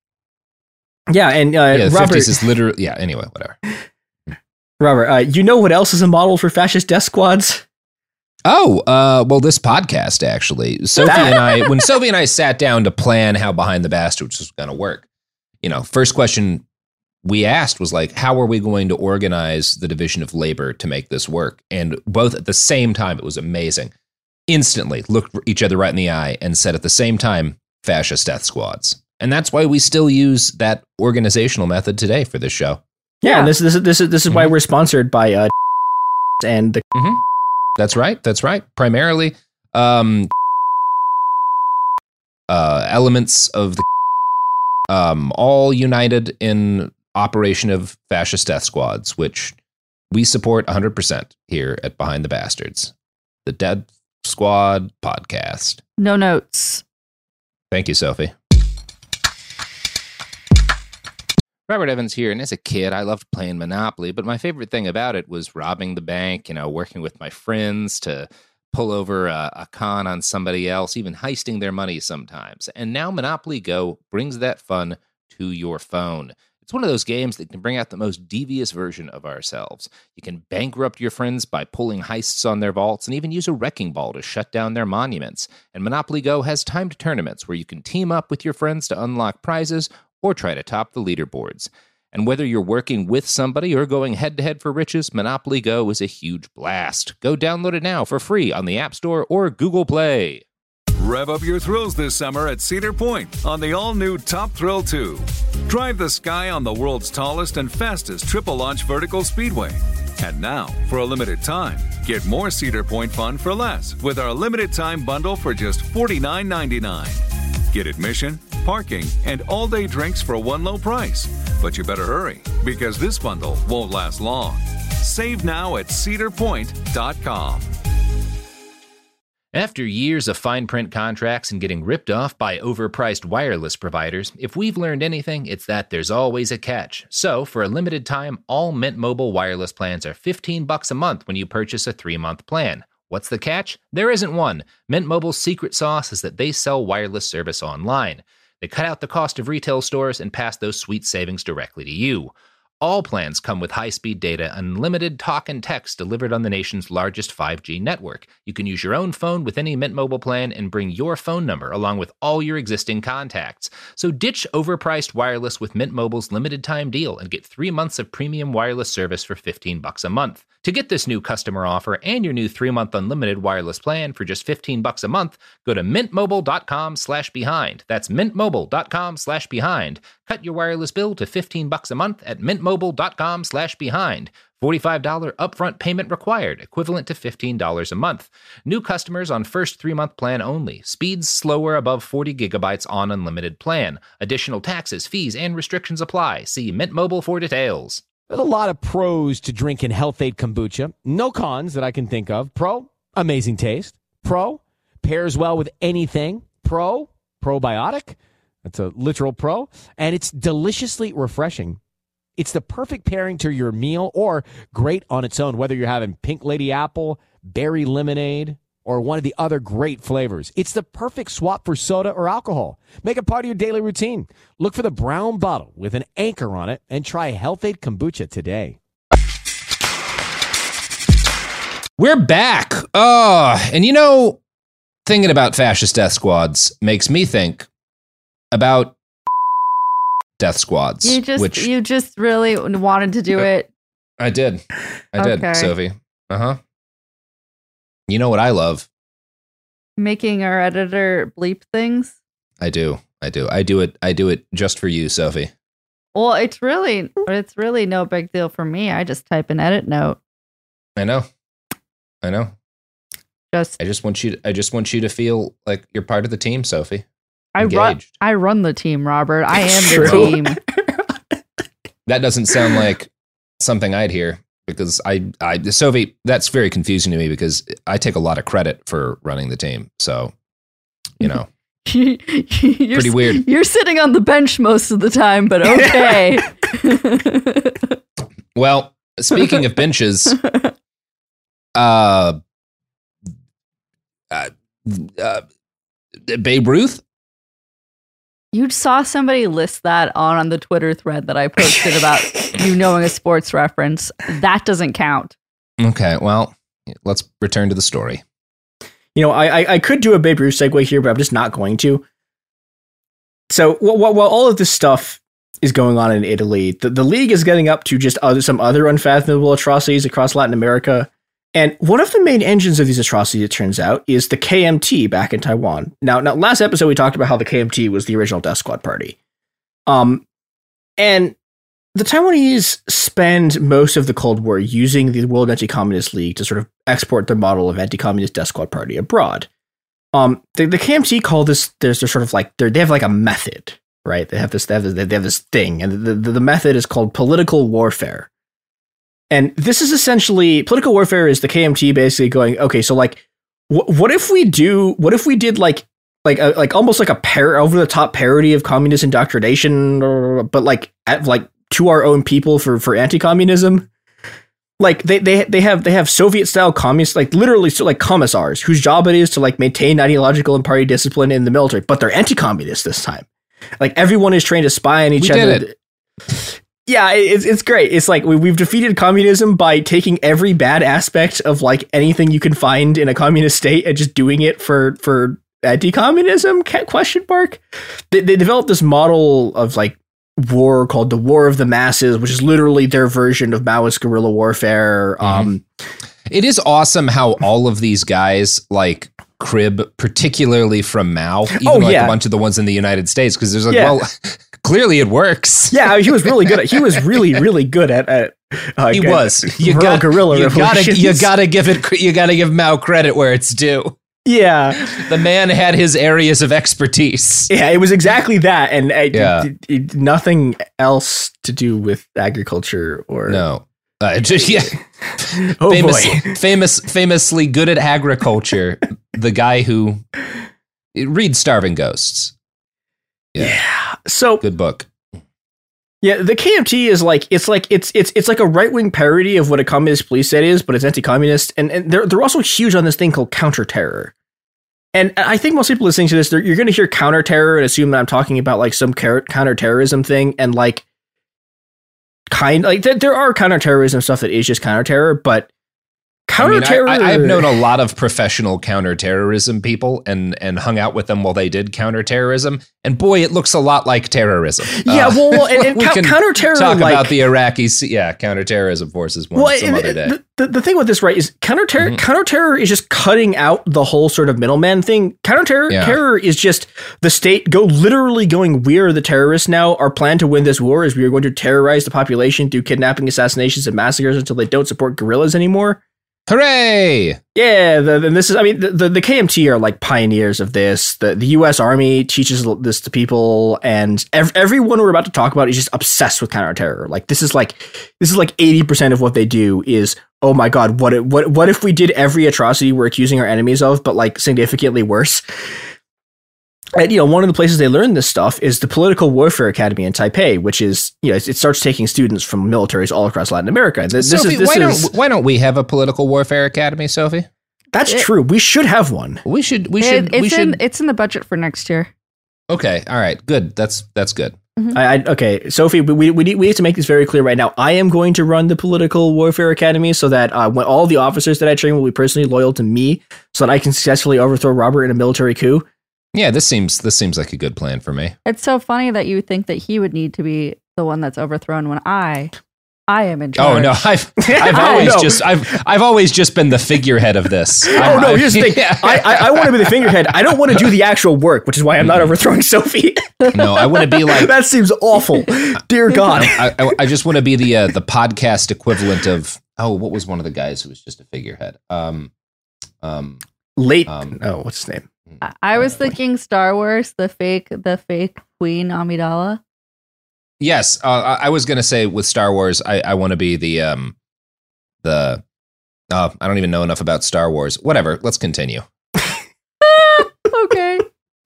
Speaker 7: Robert
Speaker 5: 50s is literally, anyway, whatever.
Speaker 7: Robert, you know what else is a model for fascist death squads?
Speaker 5: Oh, well, this podcast, actually. When Sophie and I sat down to plan how Behind the Bastards was going to work, first question we asked was like, how are we going to organize the division of labor to make this work? And both at the same time, it was amazing. Instantly looked each other right in the eye and said at the same time, fascist death squads. And that's why we still use that organizational method today for this show.
Speaker 7: Yeah, and this is why we're sponsored by and the.
Speaker 5: Mm-hmm. That's right. Primarily, elements of the all united in operation of fascist death squads, which we support 100% here at Behind the Bastards, the Dead Squad podcast.
Speaker 6: No notes.
Speaker 5: Thank you, Sophie. Robert Evans here, and as a kid, I loved playing Monopoly, but my favorite thing about it was robbing the bank, working with my friends to pull over a con on somebody else, even heisting their money sometimes. And now Monopoly Go brings that fun to your phone. It's one of those games that can bring out the most devious version of ourselves. You can bankrupt your friends by pulling heists on their vaults and even use a wrecking ball to shut down their monuments. And Monopoly Go has timed tournaments where you can team up with your friends to unlock prizes or try to top the leaderboards. And whether you're working with somebody or going head-to-head for riches, Monopoly Go is a huge blast. Go download it now for free on the App Store or Google Play.
Speaker 1: Rev up your thrills this summer at Cedar Point on the all-new Top Thrill 2. Drive the sky on the world's tallest and fastest triple-launch vertical speedway. And now, for a limited time, get more Cedar Point fun for less with our limited-time bundle for just $49.99. Get admission, parking, and all-day drinks for one low price. But you better hurry, because this bundle won't last long. Save now at cedarpoint.com.
Speaker 5: After years of fine print contracts and getting ripped off by overpriced wireless providers, if we've learned anything, it's that there's always a catch. So, for a limited time, all Mint Mobile wireless plans are $15 a month when you purchase a 3-month plan. What's the catch? There isn't one. Mint Mobile's secret sauce is that they sell wireless service online. They cut out the cost of retail stores and pass those sweet savings directly to you. All plans come with high-speed data, unlimited talk and text delivered on the nation's largest 5G network. You can use your own phone with any Mint Mobile plan and bring your phone number along with all your existing contacts. So ditch overpriced wireless with Mint Mobile's limited-time deal and get 3 months of premium wireless service for $15 a month. To get this new customer offer and your new 3-month unlimited wireless plan for just $15 a month, go to mintmobile.com/behind. That's mintmobile.com/behind. Cut your wireless bill to $15 a month at mintmobile.com/behind. $45 upfront payment required, equivalent to $15 a month. New customers on first 3-month plan only. Speeds slower above 40 gigabytes on unlimited plan. Additional taxes, fees, and restrictions apply. See Mint Mobile for details.
Speaker 8: There's a lot of pros to drinking Health-Ade kombucha. No cons that I can think of. Pro, amazing taste. Pro, pairs well with anything. Pro, probiotic. That's a literal pro. And it's deliciously refreshing. It's the perfect pairing to your meal or great on its own, whether you're having Pink Lady Apple, Berry Lemonade, or one of the other great flavors. It's the perfect swap for soda or alcohol. Make it part of your daily routine. Look for the brown bottle with an anchor on it and try Health-Ade kombucha today.
Speaker 5: We're back. And thinking about fascist death squads makes me think about death squads.
Speaker 6: You just really wanted to do it.
Speaker 5: I did,
Speaker 6: Okay.
Speaker 5: Sophie. You know what I love?
Speaker 6: Making our editor bleep things.
Speaker 5: I do. I do it just for you, Sophie.
Speaker 6: Well, it's really no big deal for me. I just type an edit note.
Speaker 5: I know. I
Speaker 6: Just
Speaker 5: just want you to feel like you're part of the team, Sophie.
Speaker 6: I run the team, Robert. I am the team.
Speaker 5: That doesn't sound like something I'd hear, because Sophie, that's very confusing to me, because I take a lot of credit for running the team. So, you know, pretty weird.
Speaker 6: You're sitting on the bench most of the time, but okay.
Speaker 5: Well, speaking of benches, Babe Ruth.
Speaker 6: You saw somebody list that on the Twitter thread that I posted about you knowing a sports reference. That doesn't count.
Speaker 5: Okay, well, let's return to the story.
Speaker 7: You know, I could do a Babe Ruth segue here, but I'm just not going to. So while all of this stuff is going on in Italy, the league is getting up to just some other unfathomable atrocities across Latin America. And one of the main engines of these atrocities, it turns out, is the KMT back in Taiwan. Now, last episode, we talked about how the KMT was the original Death Squad party. And the Taiwanese spend most of the Cold War using the World Anti-Communist League to sort of export their model of anti-communist Death Squad party abroad. The KMT call this, they're sort of like, they have like a method, right? They have this thing, and the method is called political warfare. And this is essentially, political warfare is the KMT basically going, okay, so like, what if we did like almost like a over the top parody of communist indoctrination, but like to our own people for anti-communism? Like they have Soviet style communists, like literally like commissars whose job it is to like maintain ideological and party discipline in the military, but they're anti-communist this time. Like everyone is trained to spy on each other. Yeah, it's great. It's like we've defeated communism by taking every bad aspect of like anything you can find in a communist state and just doing it for anti-communism ? They developed this model of like war called the War of the Masses, which is literally their version of Maoist guerrilla warfare.
Speaker 5: It is awesome how all of these guys like crib particularly from Mao, even a bunch of the ones in the United States, because there's like, well, clearly it works.
Speaker 7: Yeah, he was really good at. He was really good at.
Speaker 5: He was. You gotta give Mao credit where it's due.
Speaker 7: Yeah,
Speaker 5: the man had his areas of expertise.
Speaker 7: Yeah, it was exactly that, and nothing else to do with agriculture or
Speaker 5: no.
Speaker 7: Boy.
Speaker 5: Famously good at agriculture. The guy who reads Starving Ghosts.
Speaker 7: Yeah. So
Speaker 5: good book.
Speaker 7: Yeah, the KMT is like it's like a right-wing parody of what a communist police state is, but it's anti-communist, and they're also huge on this thing called counterterror. And I think most people listening to this, you're going to hear counterterror and assume that I'm talking about like some counterterrorism thing, and like there are counterterrorism stuff that is just counterterror, but counterterror.
Speaker 5: I've known a lot of professional counterterrorism people and hung out with them while they did counterterrorism, and boy, it looks a lot like terrorism.
Speaker 7: Yeah, and counterterror.
Speaker 5: Talk about the Iraqi, counterterrorism forces some other day.
Speaker 7: The thing with this, right, is counterterror is just cutting out the whole sort of middleman thing. Terror is just the state literally going, we're the terrorists now. Our plan to win this war is we are going to terrorize the population through kidnapping, assassinations, and massacres until they don't support guerrillas anymore.
Speaker 5: Hooray!
Speaker 7: Yeah, the KMT are like pioneers of this. The U.S. Army teaches this to people, and everyone we're about to talk about is just obsessed with counterterror. Like this is like 80% of what they do is, oh my god, what if we did every atrocity we're accusing our enemies of, but like significantly worse? And, one of the places they learn this stuff is the Political Warfare Academy in Taipei, which is, it starts taking students from militaries all across Latin America.
Speaker 5: Why don't we have a Political Warfare Academy, Sophie?
Speaker 7: That's true. We should have one.
Speaker 6: It's in the budget for next year.
Speaker 5: Okay. All right. Good. That's good.
Speaker 6: Mm-hmm.
Speaker 7: Okay, Sophie, we need to make this very clear right now. I am going to run the Political Warfare Academy so that when all the officers that I train will be personally loyal to me, so that I can successfully overthrow Robert in a military coup.
Speaker 5: Yeah, this seems like a good plan for me.
Speaker 6: It's so funny that you think that he would need to be the one that's overthrown when I I am in charge.
Speaker 5: Oh no, I've always just been the figurehead of this.
Speaker 7: Here's the thing. I want to be the figurehead. I don't want to do the actual work, which is why I'm not overthrowing Sophie.
Speaker 5: No, I want to be like
Speaker 7: that seems awful. Dear God.
Speaker 5: I just want to be the podcast equivalent of what was one of the guys who was just a figurehead?
Speaker 7: What's his name?
Speaker 6: I was thinking Star Wars, the fake Queen Amidala.
Speaker 5: Yes, I was going to say with Star Wars, I want to be the I don't even know enough about Star Wars. Whatever, let's continue.
Speaker 6: Okay.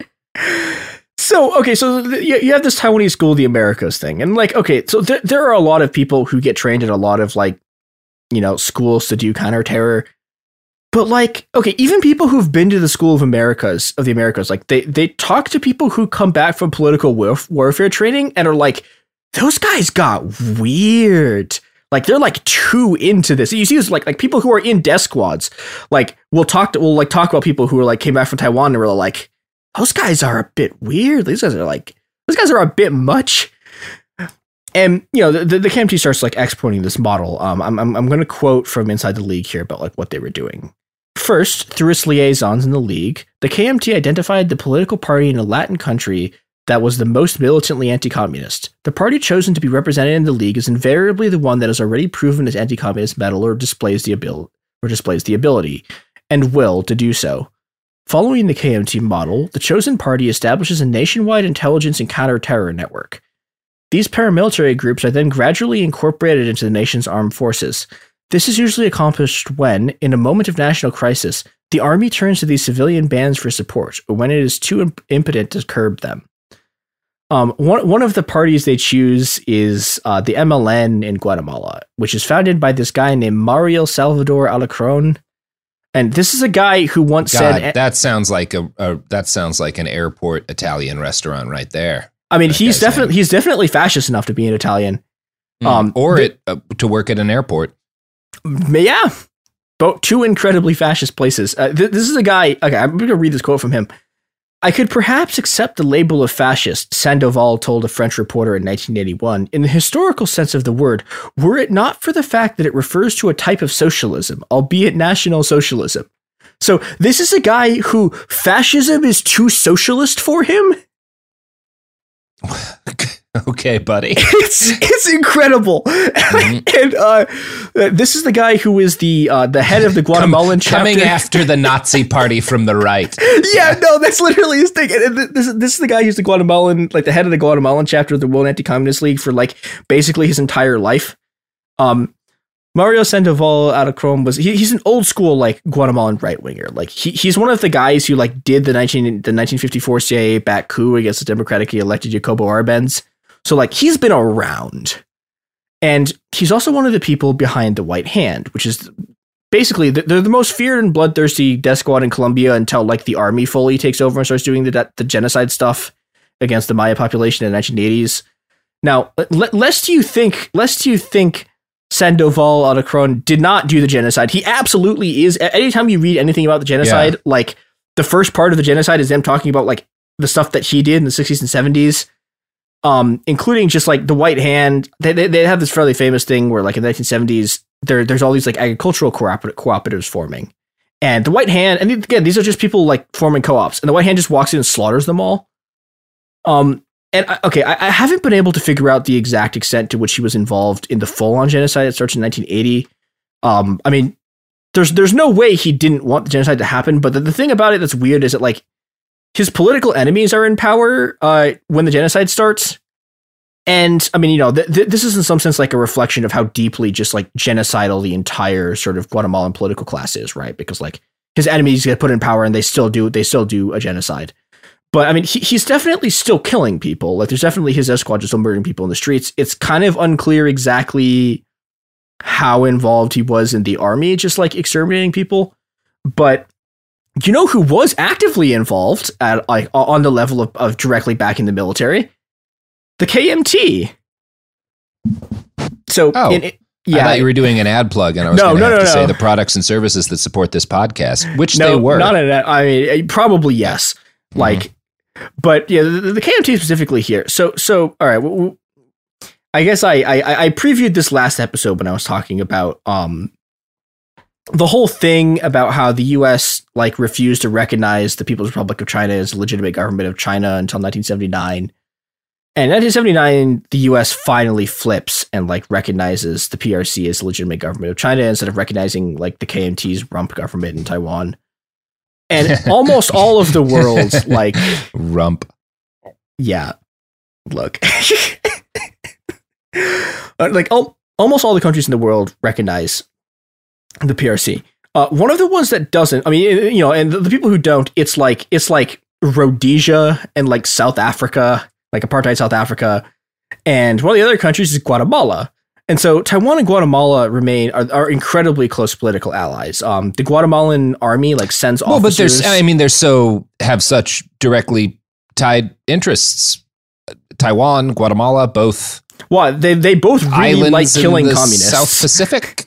Speaker 7: So you have this Taiwanese School of the Americas thing, and like, okay, so there are a lot of people who get trained at a lot of like, schools to do counterterror. But like, okay, even people who've been to the School of the Americas, like they talk to people who come back from political warfare training and are like, those guys got weird. Like they're like too into this. You see this like people who are in death squads. Like we'll talk about people who are like came back from Taiwan and were like, those guys are a bit weird. Those guys are a bit much. And the KMT starts like exporting this model. I'm going to quote from Inside the League here about like what they were doing. First, through its liaisons in the League, the KMT identified the political party in a Latin country that was the most militantly anti-communist. The party chosen to be represented in the League is invariably the one that has already proven its anti-communist mettle or displays the ability and will to do so. Following the KMT model, the chosen party establishes a nationwide intelligence and counter-terror network. These paramilitary groups are then gradually incorporated into the nation's armed forces. This is usually accomplished when, in a moment of national crisis, the army turns to these civilian bands for support, or when it is too impotent to curb them. One of the parties they choose is the MLN in Guatemala, which is founded by this guy named Mario Salvador Alarcón. And this is a guy who once said,
Speaker 5: that sounds like an airport Italian restaurant right there.
Speaker 7: I mean, he's definitely fascist enough to be an Italian,
Speaker 5: to work at an airport.
Speaker 7: Yeah, both two incredibly fascist places. This is a guy. Okay, I'm going to read this quote from him. I could perhaps accept the label of fascist, Sandoval told a French reporter in 1981, in the historical sense of the word, were it not for the fact that it refers to a type of socialism, albeit National Socialism. So this is a guy who fascism is too socialist for him.
Speaker 5: Okay, buddy.
Speaker 7: It's incredible. Mm-hmm. And this is the guy who is the head of the Guatemalan chapter.
Speaker 5: Coming after the Nazi party from the right.
Speaker 7: Yeah, no, that's literally his thing. And this is the guy who's the Guatemalan, like the head of the Guatemalan chapter of the World Anti-Communist League for like basically his entire life. Mario Sandoval Alarcón he's an old school like Guatemalan right winger. Like he's one of the guys who like did the 1954 CIA back coup against the democratically elected Jacobo Arbenz. So like he's been around, and he's also one of the people behind the White Hand, which is basically they're the most feared and bloodthirsty death squad in Colombia until like the army fully takes over and starts doing the genocide stuff against the Maya population in the 1980s. Now, lest you think Sandoval Alarcón did not do the genocide. He absolutely is. Anytime you read anything about the genocide, like the first part of the genocide is them talking about like the stuff that he did in the 60s and 70s. Including just like the White Hand. They have this fairly famous thing where like in the 1970s, there's all these like agricultural cooperatives forming. And the White Hand, and again, these are just people like forming co-ops, and the White Hand just walks in and slaughters them all. I haven't been able to figure out the exact extent to which he was involved in the full-on genocide that starts in 1980. I mean, there's no way he didn't want the genocide to happen, but the thing about it that's weird is that like his political enemies are in power when the genocide starts. And I mean, this is in some sense like a reflection of how deeply just like genocidal the entire sort of Guatemalan political class is, right? Because like his enemies get put in power and they still do a genocide. But I mean, he's definitely still killing people. Like there's definitely his squad just still murdering people in the streets. It's kind of unclear exactly how involved he was in the army, just like exterminating people. But you know who was actively involved at like on the level of directly backing the military? The KMT. So,
Speaker 5: I thought you were doing an ad plug, and I was going to say the products and services that support this podcast, which they were.
Speaker 7: Not an ad. I mean, probably yes. Like, but yeah, the KMT specifically here. So all right. I guess I previewed this last episode when I was talking about the whole thing about how the U.S. like refused to recognize the People's Republic of China as a legitimate government of China until 1979. And in 1979, the U.S. finally flips and like recognizes the PRC as a legitimate government of China instead of recognizing like the KMT's rump government in Taiwan. And almost all of the world's like
Speaker 5: rump.
Speaker 7: Yeah, look, like almost all the countries in the world recognize the PRC. One of the ones that doesn't, I mean, you know, and the people who don't, it's like Rhodesia and like South Africa. Like apartheid South Africa, and one of the other countries is Guatemala. And so Taiwan and Guatemala are incredibly close political allies. The Guatemalan army like sends officers.
Speaker 5: But have such directly tied interests. Taiwan, Guatemala, both.
Speaker 7: Well, they both really like killing communists.
Speaker 5: South Pacific.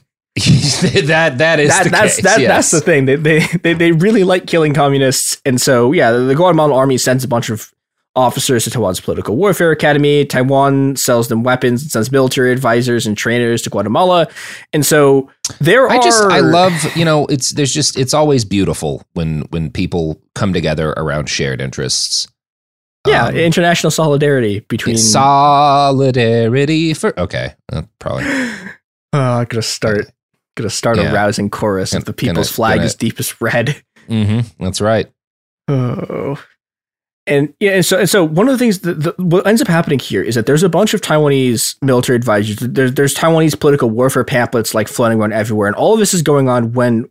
Speaker 5: That's
Speaker 7: the thing. They really like killing communists, and so yeah, the Guatemalan army sends a bunch of officers to Taiwan's political warfare academy. Taiwan sells them weapons and sends military advisors and trainers to Guatemala. And so I love, you know, it's always beautiful when people come together around shared interests. Yeah. International solidarity between
Speaker 5: solidarity for, okay. Probably.
Speaker 7: I'm going to start a rousing chorus of the people's flag is deepest red.
Speaker 5: Mm-hmm, that's right.
Speaker 7: Oh, And yeah, and so one of the things what ends up happening here is that there's a bunch of Taiwanese military advisors. There's Taiwanese political warfare pamphlets like floating around everywhere, and all of this is going on when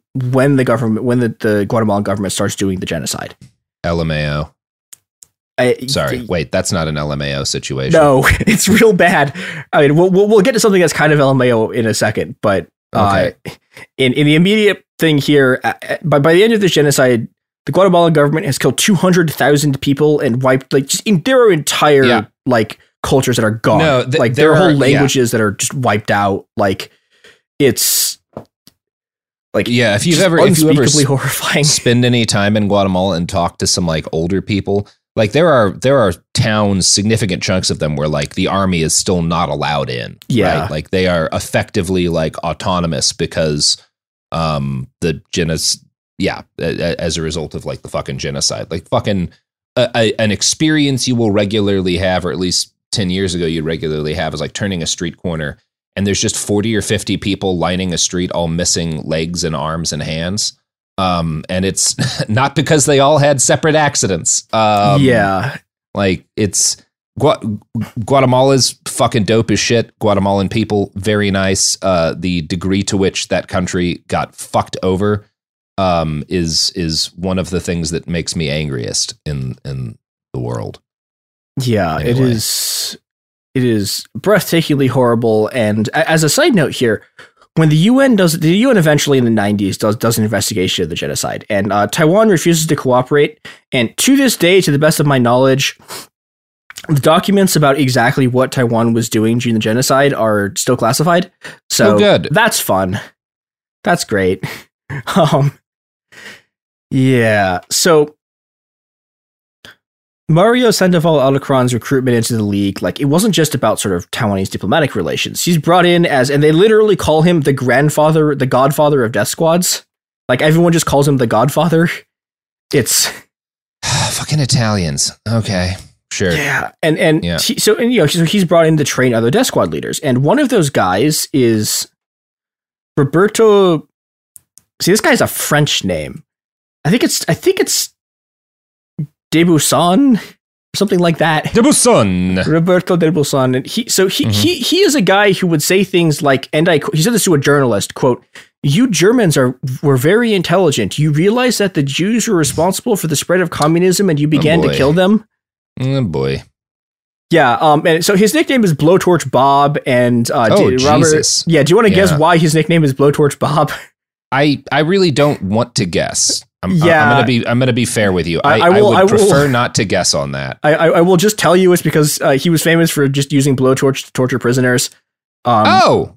Speaker 7: the Guatemalan government starts doing the genocide.
Speaker 5: LMAO. Wait, that's not an LMAO situation.
Speaker 7: No, it's real bad. I mean, we'll get to something that's kind of LMAO in a second, but okay. In the immediate thing here, by the end of this genocide, the Guatemalan government has killed 200,000 people and wiped like just their entire like cultures that are gone. No, like there are whole languages that are just wiped out. Like it's like
Speaker 5: if you ever
Speaker 7: horrifying.
Speaker 5: Spend any time in Guatemala and talk to some like older people, like there are towns, significant chunks of them where like the army is still not allowed in.
Speaker 7: Yeah,
Speaker 5: right? Like they are effectively like autonomous because the genocide. Yeah, as a result of like the fucking genocide, like fucking an experience you will regularly have, or at least 10 years ago you regularly have, is like turning a street corner and there's just 40 or 50 people lining a street, all missing legs and arms and hands. And it's not because they all had separate accidents. Like it's Guatemala's fucking dope as shit. Guatemalan people, very nice. The degree to which that country got fucked over is one of the things that makes me angriest in the world.
Speaker 7: Yeah, anyway. It is breathtakingly horrible. And as a side note here, when the UN eventually in the 90s does an investigation of the genocide, and Taiwan refuses to cooperate. And to this day, to the best of my knowledge, the documents about exactly what Taiwan was doing during the genocide are still classified. So
Speaker 5: good.
Speaker 7: That's fun. That's great. Yeah, so Mario Sandoval Alarcón's recruitment into the league, like it wasn't just about sort of Taiwanese diplomatic relations. He's brought in and they literally call him the godfather of death squads. Like everyone just calls him the Godfather. It's
Speaker 5: fucking Italians. Okay, sure.
Speaker 7: Yeah, and yeah. So he's brought in to train other death squad leaders, and one of those guys is Roberto. See, this guy's a French name. I think it's Debusson or something like that.
Speaker 5: Debusson.
Speaker 7: Roberto Debusson. And he is a guy who would say things like, and he said this to a journalist, quote, "You Germans were very intelligent. You realized that the Jews were responsible for the spread of communism and you began to kill them."
Speaker 5: Oh boy.
Speaker 7: Yeah, and so his nickname is Blowtorch Bob, and Robert.
Speaker 5: Jesus.
Speaker 7: Yeah, do you want to guess why his nickname is Blowtorch Bob?
Speaker 5: I really don't want to guess. I'm gonna be fair with you. I would prefer not to guess on that.
Speaker 7: I will just tell you it's because he was famous for just using blowtorch to torture prisoners.
Speaker 5: Well,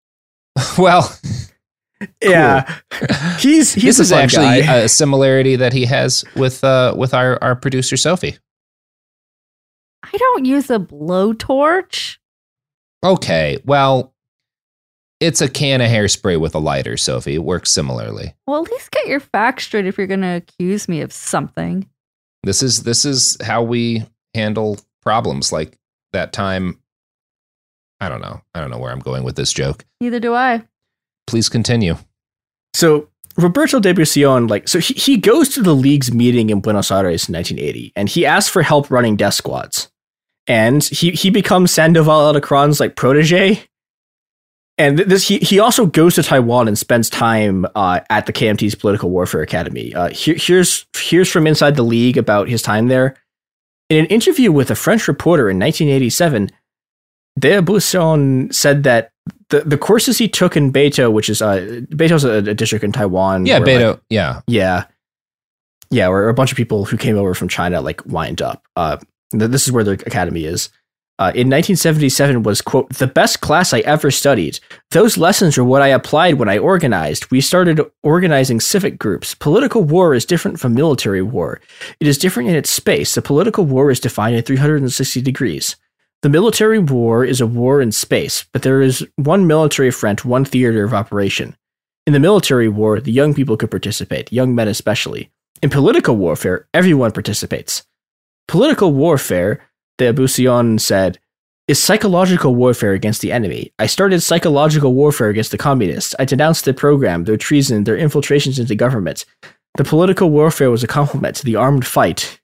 Speaker 7: yeah,
Speaker 5: cool.
Speaker 7: He's
Speaker 5: this is actually
Speaker 7: guy.
Speaker 5: A similarity that he has with our producer Sophie.
Speaker 6: I don't use a blowtorch.
Speaker 5: Okay, well, it's a can of hairspray with a lighter, Sophie. It works similarly.
Speaker 6: Well, at least get your facts straight if you're going to accuse me of something.
Speaker 5: This is how we handle problems like that time. I don't know where I'm going with this joke.
Speaker 6: Neither do I.
Speaker 5: Please continue.
Speaker 7: So Roberto de Bucion, he goes to the league's meeting in Buenos Aires in 1980, and he asks for help running death squads. And he becomes Sandoval Alacrón's protege. And he also goes to Taiwan and spends time at the KMT's Political Warfare Academy. Here's from inside the league about his time there. In an interview with a French reporter in 1987, de Bucion said that the courses he took in Beito, which is Beito's a district in Taiwan.
Speaker 5: Yeah, Beito.
Speaker 7: Yeah, where a bunch of people who came over from China wind up. This is where the academy is. In 1977 was, quote, the best class I ever studied. Those lessons are what I applied when I organized. We started organizing civic groups. Political war is different from military war. It is different in its space. The political war is defined at 360 degrees. The military war is a war in space, but there is one military front, one theater of operation. In the military war, the young people could participate, young men especially. In political warfare, everyone participates. Political warfare, de Bucion said, is psychological warfare against the enemy. I started psychological warfare against the communists. I denounced their program, their treason, their infiltrations into government. The political warfare was a complement to the armed fight.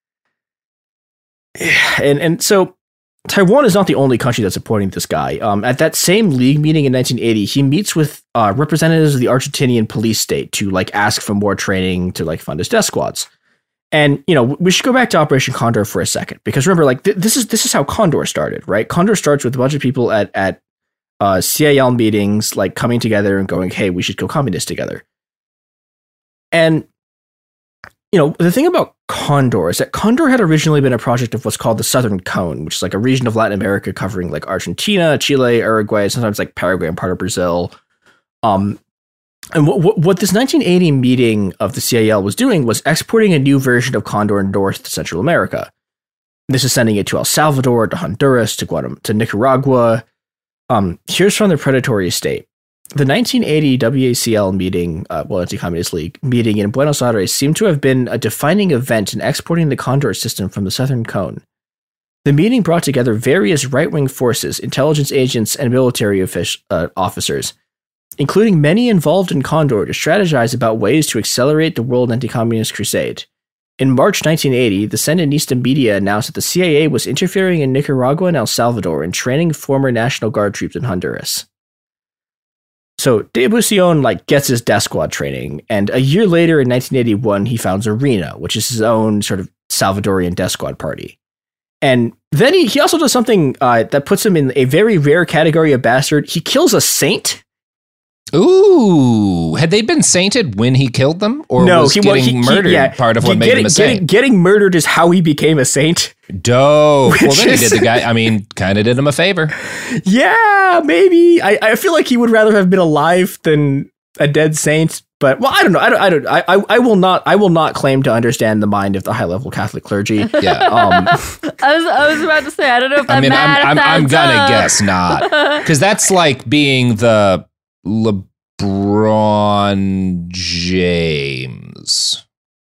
Speaker 7: And so Taiwan is not the only country that's supporting this guy. At that same league meeting in 1980, he meets with representatives of the Argentinian police state to ask for more training to fund his death squads. And, we should go back to Operation Condor for a second, because remember, this is how Condor started, right? Condor starts with a bunch of people at CIL meetings, coming together and going, hey, we should go communist together. And, the thing about Condor is that Condor had originally been a project of what's called the Southern Cone, which is a region of Latin America covering Argentina, Chile, Uruguay, sometimes Paraguay and part of Brazil. And what this 1980 meeting of the CIL was doing was exporting a new version of Condor north to Central America. This is sending it to El Salvador, to Honduras, to Guatemala, to Nicaragua. Here's from the predatory state. The 1980 WACL meeting, Anti-Communist League meeting in Buenos Aires seemed to have been a defining event in exporting the Condor system from the Southern Cone. The meeting brought together various right-wing forces, intelligence agents, and military officers, including many involved in Condor, to strategize about ways to accelerate the world anti-communist crusade. In March 1980, the Sandinista media announced that the CIA was interfering in Nicaragua and El Salvador and training former National Guard troops in Honduras. So de Bucion gets his death squad training, and a year later in 1981, he founds Arena, which is his own sort of Salvadorian death squad party. And then he also does something that puts him in a very rare category of bastard. He kills a saint.
Speaker 5: Ooh, had they been sainted when he killed them, or
Speaker 7: no,
Speaker 5: was getting murdered part of what made him a saint?
Speaker 7: Getting murdered is how he became a saint.
Speaker 5: Dope. Well, then he did the guy. Kind of did him a favor.
Speaker 7: Yeah, maybe. I feel like he would rather have been alive than a dead saint. But I don't know. I will not claim to understand the mind of the high level Catholic clergy.
Speaker 5: Yeah.
Speaker 6: I was about to say I don't know if that
Speaker 5: I'm gonna guess not, because that's like being the LeBron James.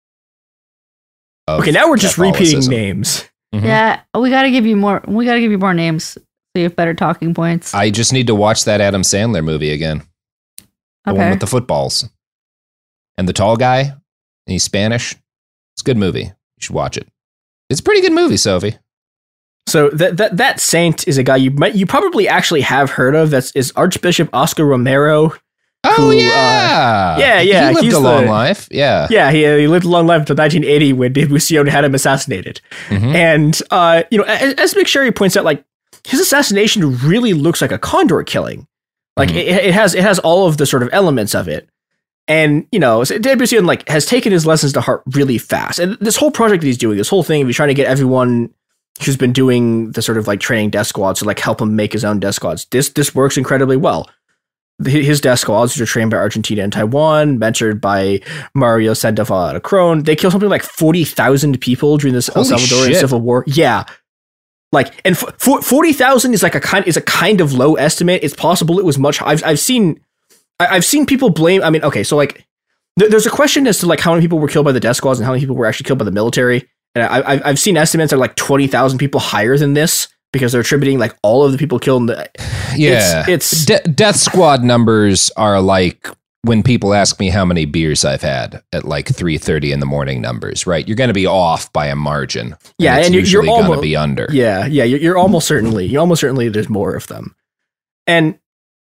Speaker 7: Okay, now we're just repeating names.
Speaker 6: Mm-hmm. Yeah, we got to give you more. We got to give you more names so you have better talking points.
Speaker 5: I just need to watch that Adam Sandler movie again. The one with the footballs and the tall guy. And he's Spanish. It's a good movie. You should watch it. It's a pretty good movie, Sophie.
Speaker 7: So that saint is a guy you probably actually have heard of. Is Archbishop Oscar Romero.
Speaker 5: Oh, yeah.
Speaker 7: Yeah.
Speaker 5: He lived a long life. Yeah.
Speaker 7: Yeah, he lived a long life until 1980 when de Bucion had him assassinated. Mm-hmm. And, as McSherry points out, his assassination really looks like a Condor killing. It has all of the sort of elements of it. And, de Bucion, has taken his lessons to heart really fast. And this whole project that he's doing, this whole thing, he's trying to get everyone who's been doing the sort of training death squads to help him make his own death squads. This works incredibly well. His death squads are trained by Argentina and Taiwan, mentored by Mario Sandoval Alacrón. They killed something like 40,000 people during this El Salvadorian Civil War. Yeah. Like, and 40,000 is like a kind of low estimate. It's possible it was much. I've seen people blame. I mean, okay, so like there's a question as to like how many people were killed by the death squads and how many people were actually killed by the military. And I've seen estimates that are like 20,000 people higher than this because they're attributing like all of the people killed. It's
Speaker 5: death squad numbers are like when people ask me how many beers I've had at like 3:30 in the morning numbers, right? You're going to be off by a margin.
Speaker 7: Yeah, and you're
Speaker 5: going to be under.
Speaker 7: Yeah, you're almost certainly there's more of them. And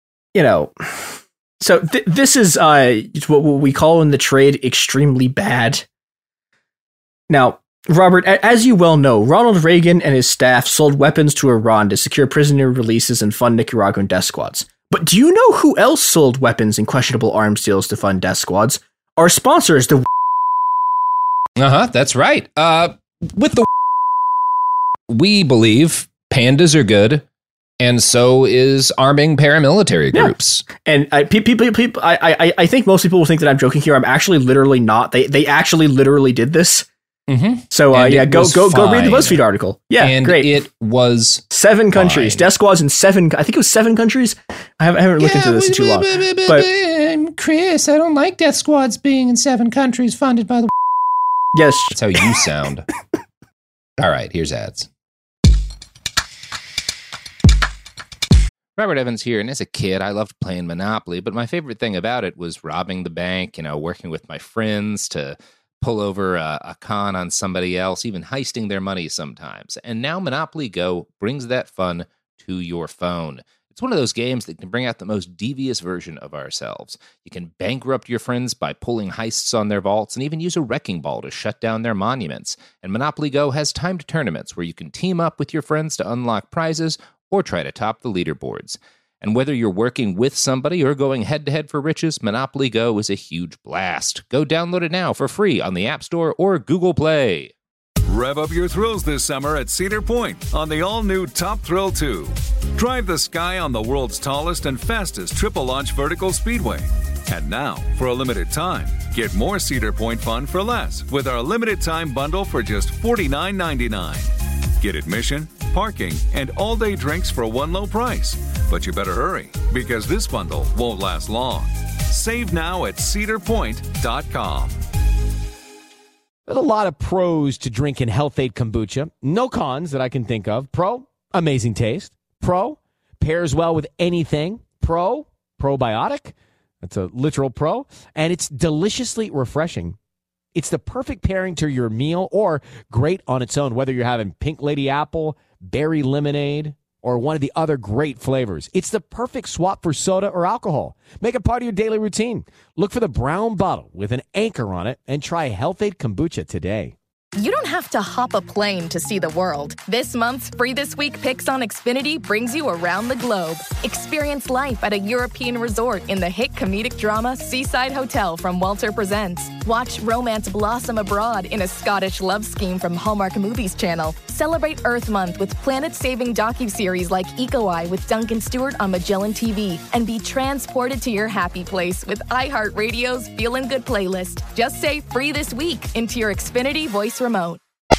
Speaker 7: so this is what we call in the trade extremely bad. Now, Robert, as you well know, Ronald Reagan and his staff sold weapons to Iran to secure prisoner releases and fund Nicaraguan death squads. But do you know who else sold weapons and questionable arms deals to fund death squads? Our sponsors, the...
Speaker 5: That's right. With the... We believe pandas are good, and so is arming paramilitary groups.
Speaker 7: Yeah. And I think most people will think that I'm joking here. I'm actually literally not. They actually literally did this.
Speaker 5: Mm-hmm.
Speaker 7: So go read the BuzzFeed article. Yeah,
Speaker 5: and
Speaker 7: great.
Speaker 5: It was
Speaker 7: 7 countries. Death squads in 7. I think it was 7 countries. I haven't looked into this in too long. But
Speaker 5: Chris, I don't like death squads being in 7 countries funded by the.
Speaker 7: Yes,
Speaker 5: that's how you sound. All right, here's ads. Robert Evans here, and as a kid, I loved playing Monopoly, but my favorite thing about it was robbing the bank, working with my friends to pull over a con on somebody else, even heisting their money sometimes. And now Monopoly Go brings that fun to your phone. It's one of those games that can bring out the most devious version of ourselves. You can bankrupt your friends by pulling heists on their vaults and even use a wrecking ball to shut down their monuments. And Monopoly Go has timed tournaments where you can team up with your friends to unlock prizes or try to top the leaderboards. And whether you're working with somebody or going head-to-head for riches, Monopoly Go is a huge blast. Go download it now for free on the App Store or Google Play.
Speaker 1: Rev up your thrills this summer at Cedar Point on the all-new Top Thrill 2. Drive the sky on the world's tallest and fastest triple-launch vertical speedway. And now, for a limited time, get more Cedar Point fun for less with our limited-time bundle for just $49.99. Get admission, parking, and all-day drinks for one low price. But you better hurry, because this bundle won't last long. Save now at cedarpoint.com.
Speaker 8: There's a lot of pros to drinking Health-Ade Kombucha. No cons that I can think of. Pro, amazing taste. Pro, pairs well with anything. Pro, probiotic. That's a literal pro. And it's deliciously refreshing. It's the perfect pairing to your meal or great on its own, whether you're having Pink Lady Apple, berry lemonade, or one of the other great flavors. It's the perfect swap for soda or alcohol. Make it part of your daily routine. Look for the brown bottle with an anchor on it and try Health-Ade Kombucha today.
Speaker 3: You don't have to hop a plane to see the world. This month's Free This Week Picks on Xfinity brings you around the globe. Experience life at a European resort in the hit comedic drama Seaside Hotel from Walter Presents. Watch romance blossom abroad in a Scottish love scheme from Hallmark Movies Channel. Celebrate Earth Month with planet-saving docuseries like Eco Eye with Duncan Stewart on Magellan TV. And be transported to your happy place with iHeartRadio's Feelin' Good playlist. Just say Free This Week into your Xfinity voice remote.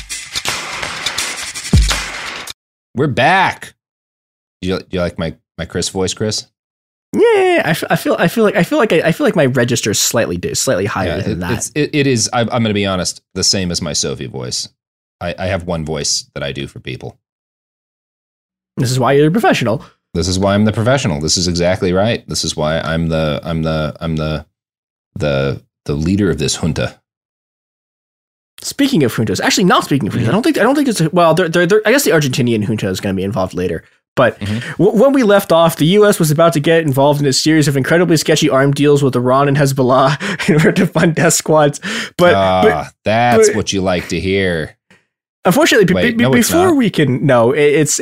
Speaker 5: We're back. Do you like my Chris voice, Chris?
Speaker 7: Yeah, I feel like my register is slightly higher than that.
Speaker 5: It is. I'm going to be honest. The same as my Sophie voice. I have one voice that I do for people.
Speaker 7: This is why you're a professional.
Speaker 5: This is why I'm the professional. This is exactly right. This is why I'm the leader of this junta.
Speaker 7: Speaking of juntas, actually not speaking of juntas, I don't think it's well. I guess the Argentinian junta is going to be involved later. But when we left off, the U.S. was about to get involved in a series of incredibly sketchy arms deals with Iran and Hezbollah in order to fund death squads. But
Speaker 5: that's what you like to hear.
Speaker 7: Unfortunately, before we can it's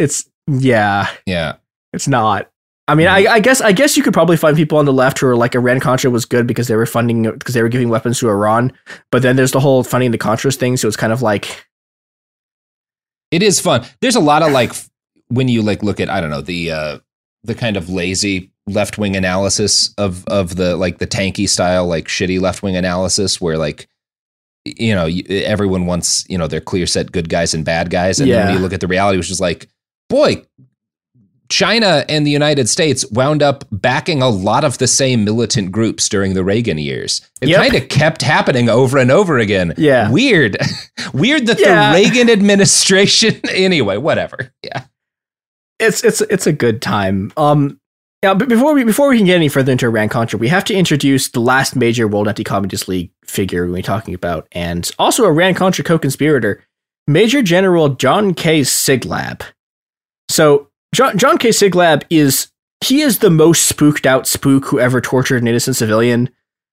Speaker 7: not. I mean, I guess you could probably find people on the left who are like Iran-Contra was good because they were giving weapons to Iran. But then there's the whole funding the Contras thing. So it's kind of like.
Speaker 5: It is fun. There's a lot of like when you like look at, I don't know, the kind of lazy left-wing analysis of the like the tanky style, like shitty left-wing analysis where like, everyone wants, their clear set good guys and bad guys. And then when you look at the reality, which is like, boy, China and the United States wound up backing a lot of the same militant groups during the Reagan years. It kind of kept happening over and over again.
Speaker 7: Yeah.
Speaker 5: Weird. Weird that the Reagan administration, anyway, whatever. Yeah.
Speaker 7: It's a good time. Now, but before we can get any further into Iran-Contra, we have to introduce the last major World Anti-Communist League figure we're talking about, and also Iran-Contra co-conspirator, Major General John K. Siglab. So, John K. Siglab is the most spooked out spook who ever tortured an innocent civilian.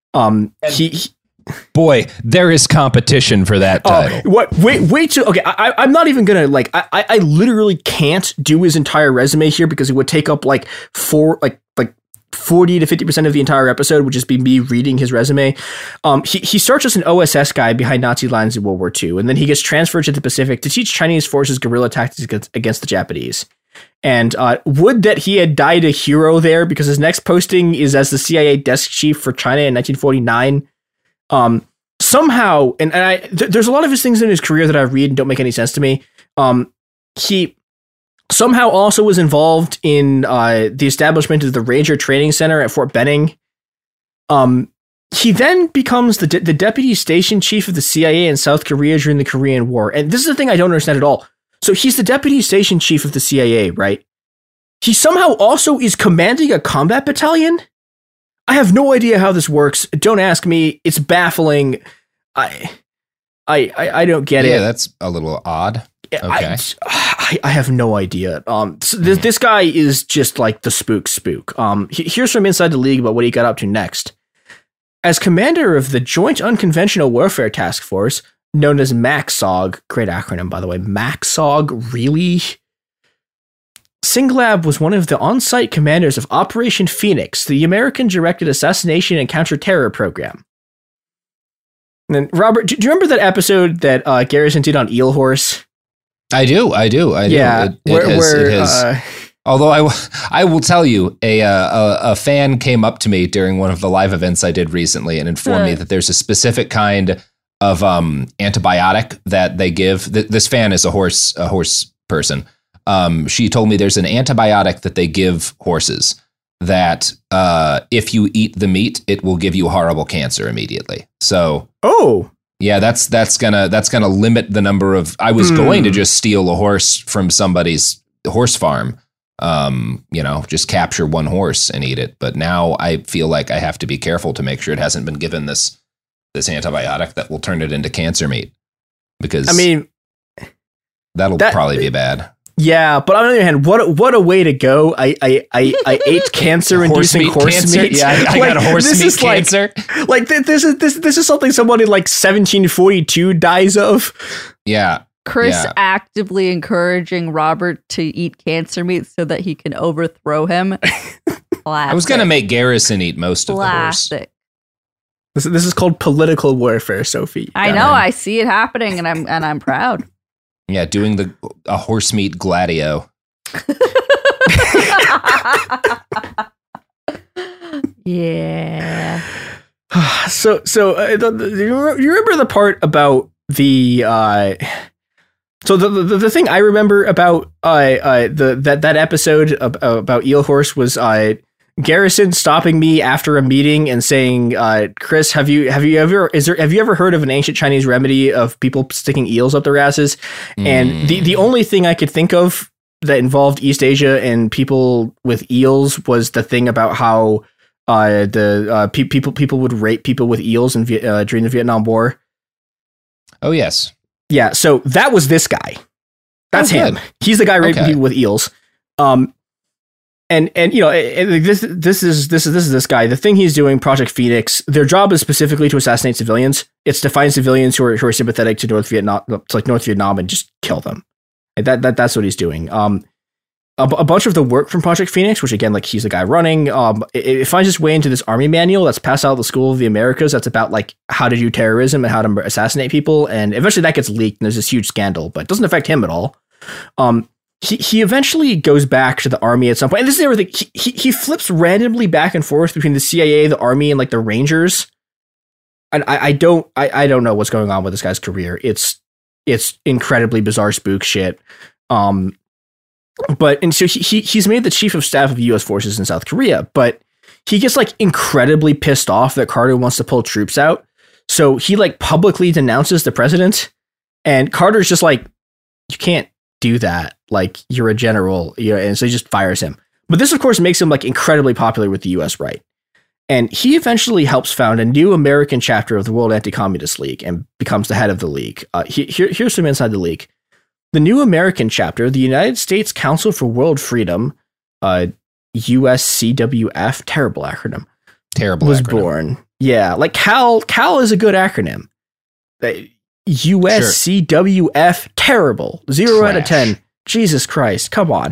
Speaker 5: Boy, there is competition for that title.
Speaker 7: Wait till, okay, I'm not even gonna, like, I literally can't do his entire resume here because it would take up like 40 to 50% of the entire episode would just be me reading his resume. He starts as an OSS guy behind Nazi lines in World War II, and then he gets transferred to the Pacific to teach Chinese forces guerrilla tactics against the Japanese. And would that he had died a hero there, because his next posting is as the CIA desk chief for China in 1949. Somehow, and there's a lot of his things in his career that I read and don't make any sense to me. He somehow also was involved in the establishment of the Ranger Training Center at Fort Benning. He then becomes the deputy station chief of the CIA in South Korea during the Korean War. And this is the thing I don't understand at all. So he's the deputy station chief of the CIA, right? He somehow also is commanding a combat battalion? I have no idea how this works. Don't ask me. It's baffling. I don't get it.
Speaker 5: Yeah, that's a little odd. Okay.
Speaker 7: I have no idea. This guy is just like the spook. Here's from inside the league about what he got up to next. As commander of the Joint Unconventional Warfare Task Force, known as MACSOG, great acronym by the way, MACSOG, really? Siglab was one of the on-site commanders of Operation Phoenix, the American-directed assassination and counter-terror program. And then, Robert, do you remember that episode that Garrison did on Eel Horse?
Speaker 5: I do.
Speaker 7: Yeah,
Speaker 5: it has. Although I will tell you, a fan came up to me during one of the live events I did recently and informed me that there's a specific kind of antibiotic that they give. This fan is a horse person. She told me there's an antibiotic that they give horses that if you eat the meat, it will give you horrible cancer immediately. So, yeah, that's gonna limit the number of. I was going to just steal a horse from somebody's horse farm, just capture one horse and eat it. But now I feel like I have to be careful to make sure it hasn't been given this antibiotic that will turn it into cancer meat, because that'll probably be bad.
Speaker 7: Yeah, but on the other hand, what a way to go! I ate cancer-inducing horse meat.
Speaker 5: Yeah, I got a horse meat cancer.
Speaker 7: Like this is something someone in like 1742 dies of.
Speaker 5: Yeah,
Speaker 6: Chris actively encouraging Robert to eat cancer meat so that he can overthrow him.
Speaker 5: I was gonna make Garrison eat most of the horse.
Speaker 7: This is called political warfare, Sophie.
Speaker 6: I know. I see it happening, and I'm proud.
Speaker 5: Yeah, doing a horse meat gladio.
Speaker 6: Yeah.
Speaker 7: So you remember the part about the so the thing I remember about that episode about Eel Horse was Garrison stopping me after a meeting and saying, Chris, have you ever heard of an ancient Chinese remedy of people sticking eels up their asses? And the only thing I could think of that involved East Asia and people with eels was the thing about how people would rape people with eels during the Vietnam War.
Speaker 5: Oh yes,
Speaker 7: yeah. So that was this guy. That's him. He's the guy raping people with eels. And this is this guy. The thing he's doing, Project Phoenix, their job is specifically to assassinate civilians. It's to find civilians who are sympathetic to North Vietnam and just kill them. And that's what he's doing. A bunch of the work from Project Phoenix, which again, like he's the guy running, it finds its way into this army manual that's passed out of the School of the Americas. That's about like how to do terrorism and how to assassinate people. And eventually that gets leaked and there's this huge scandal, but it doesn't affect him at all. He eventually goes back to the army at some point. And this is everything. He flips randomly back and forth between the CIA, the army, and like the Rangers. And I don't know what's going on with this guy's career. It's incredibly bizarre spook shit. And so he's made the chief of staff of U.S. forces in South Korea, but he gets like incredibly pissed off that Carter wants to pull troops out. So he like publicly denounces the president, and Carter's just like, you can't do that. Like, you're a general, and so he just fires him. But this, of course, makes him like incredibly popular with the U.S. right. And he eventually helps found a new American chapter of the World Anti-Communist League and becomes the head of the league. Here's some inside the league. The new American chapter, the United States Council for World Freedom, USCWF, terrible acronym. Was born. Yeah, like Cal is a good acronym. USCWF, terrible. 0 out of 10. Jesus Christ, come on.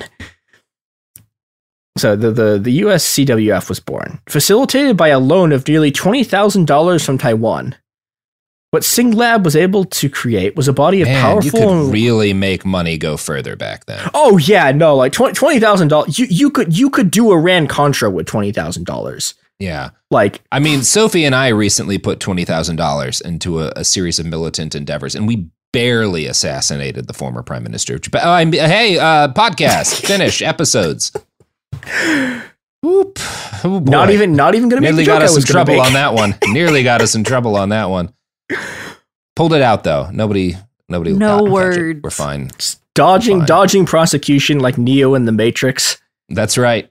Speaker 7: So the USCWF was born, facilitated by a loan of nearly $20,000 from Taiwan. What SingLab was able to create was a body of powerful...
Speaker 5: You could really make money go further back then.
Speaker 7: Oh, yeah, no, like $20,000. You could do Iran-Contra with $20,000.
Speaker 5: Yeah.
Speaker 7: Like,
Speaker 5: I mean, Sophie and I recently put $20,000 into a series of militant endeavors, and we barely assassinated the former prime minister of Japan. Podcast, finish, episodes.
Speaker 7: Whoop. Oh, not even going to make the joke.
Speaker 5: Nearly got us in trouble on that one. Nearly got us in trouble on that one. Pulled it out though. Nobody.
Speaker 6: No words.
Speaker 5: We're fine.
Speaker 7: Dodging prosecution like Neo in the Matrix.
Speaker 5: That's right.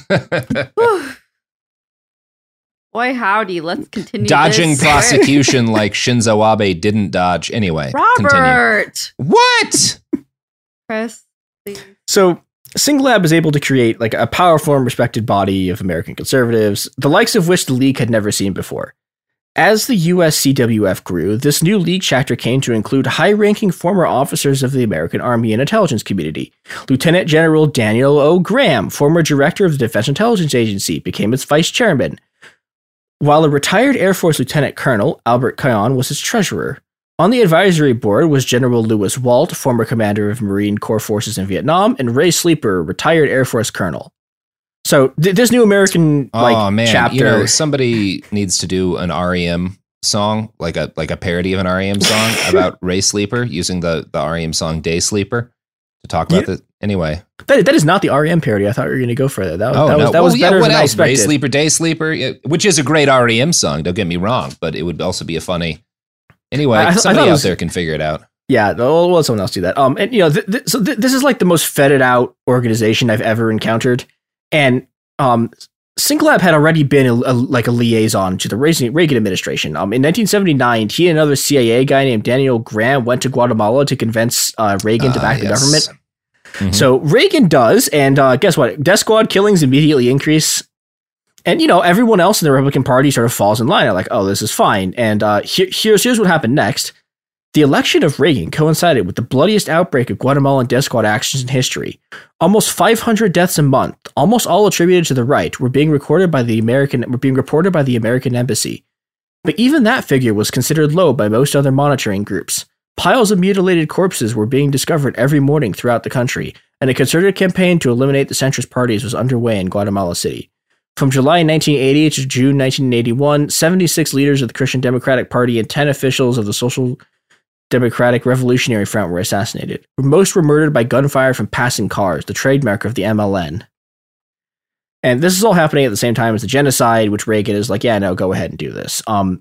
Speaker 6: Boy, howdy. Let's continue.
Speaker 5: Dodging prosecution like Shinzo Abe didn't dodge. Anyway,
Speaker 6: Robert.
Speaker 5: Continue. What?
Speaker 6: Press, please.
Speaker 7: So SingLab is able to create like a powerful and respected body of American conservatives, the likes of which the League had never seen before. As the USCWF grew, this new League chapter came to include high-ranking former officers of the American Army and Intelligence Community. Lieutenant General Daniel O. Graham, former director of the Defense Intelligence Agency, became its vice chairman, while a retired Air Force Lieutenant Colonel, Albert Cayon, was its treasurer. On the advisory board was General Lewis Walt, former commander of Marine Corps forces in Vietnam, and Ray Sleeper, retired Air Force colonel. So this new American chapter.
Speaker 5: Somebody needs to do an REM song, like a parody of an REM song about Ray Sleeper, using the REM song "Day Sleeper" to talk about it. Anyway,
Speaker 7: that is not the REM parody. I thought we were going to go further. That was better than I expected.
Speaker 5: Ray Sleeper, Day Sleeper, which is a great REM song. Don't get me wrong, but it would also be a funny. Anyway, somebody out there can figure it out.
Speaker 7: Yeah, we'll let someone else do that. So this is like the most fetted out organization I've ever encountered. And SingLab had already been a liaison to the Reagan administration. In 1979, he and another CIA guy named Daniel Graham went to Guatemala to convince Reagan to back the government. Mm-hmm. So Reagan does, and guess what? Death Squad killings immediately increase. And, everyone else in the Republican Party sort of falls in line. They're like, oh, this is fine. And here's what happened next. The election of Reagan coincided with the bloodiest outbreak of Guatemalan death squad actions in history. Almost 500 deaths a month, almost all attributed to the right, were being reported by the American embassy. But even that figure was considered low by most other monitoring groups. Piles of mutilated corpses were being discovered every morning throughout the country, and a concerted campaign to eliminate the centrist parties was underway in Guatemala City. From July 1980 to June 1981, 76 leaders of the Christian Democratic Party and 10 officials of the Social Democratic Revolutionary Front were assassinated. Most were murdered by gunfire from passing cars, the trademark of the MLN. And this is all happening at the same time as the genocide, which Reagan is like, yeah, no, go ahead and do this. And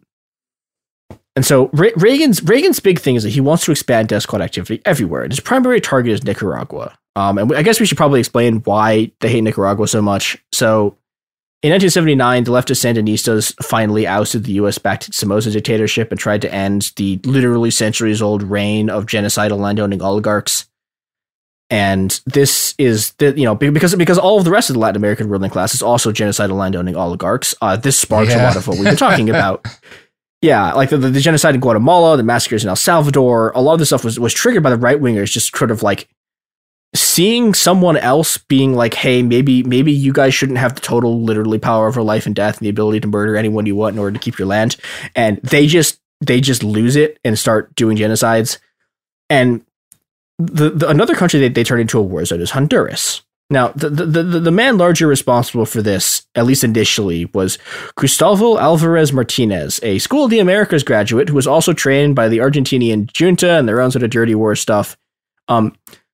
Speaker 7: so Reagan's big thing is that he wants to expand death squad activity everywhere. And his primary target is Nicaragua. And I guess we should probably explain why they hate Nicaragua so much. So in 1979, the leftist Sandinistas finally ousted the U.S.-backed Somoza dictatorship and tried to end the literally centuries-old reign of genocidal land-owning oligarchs. And this is, because all of the rest of the Latin American ruling class is also genocidal land-owning oligarchs. This sparks a lot of what we've been talking about. Yeah, like the genocide in Guatemala, the massacres in El Salvador, a lot of this stuff was triggered by the right-wingers just sort of like seeing someone else being like, hey, maybe you guys shouldn't have the total literally power over life and death and the ability to murder anyone you want in order to keep your land. And they just lose it and start doing genocides. And the another country that they turn into a war zone is Honduras. Now, the man largely responsible for this, at least initially, was Gustavo Alvarez Martinez, a School of the Americas graduate who was also trained by the Argentinian junta and their own sort of dirty war stuff.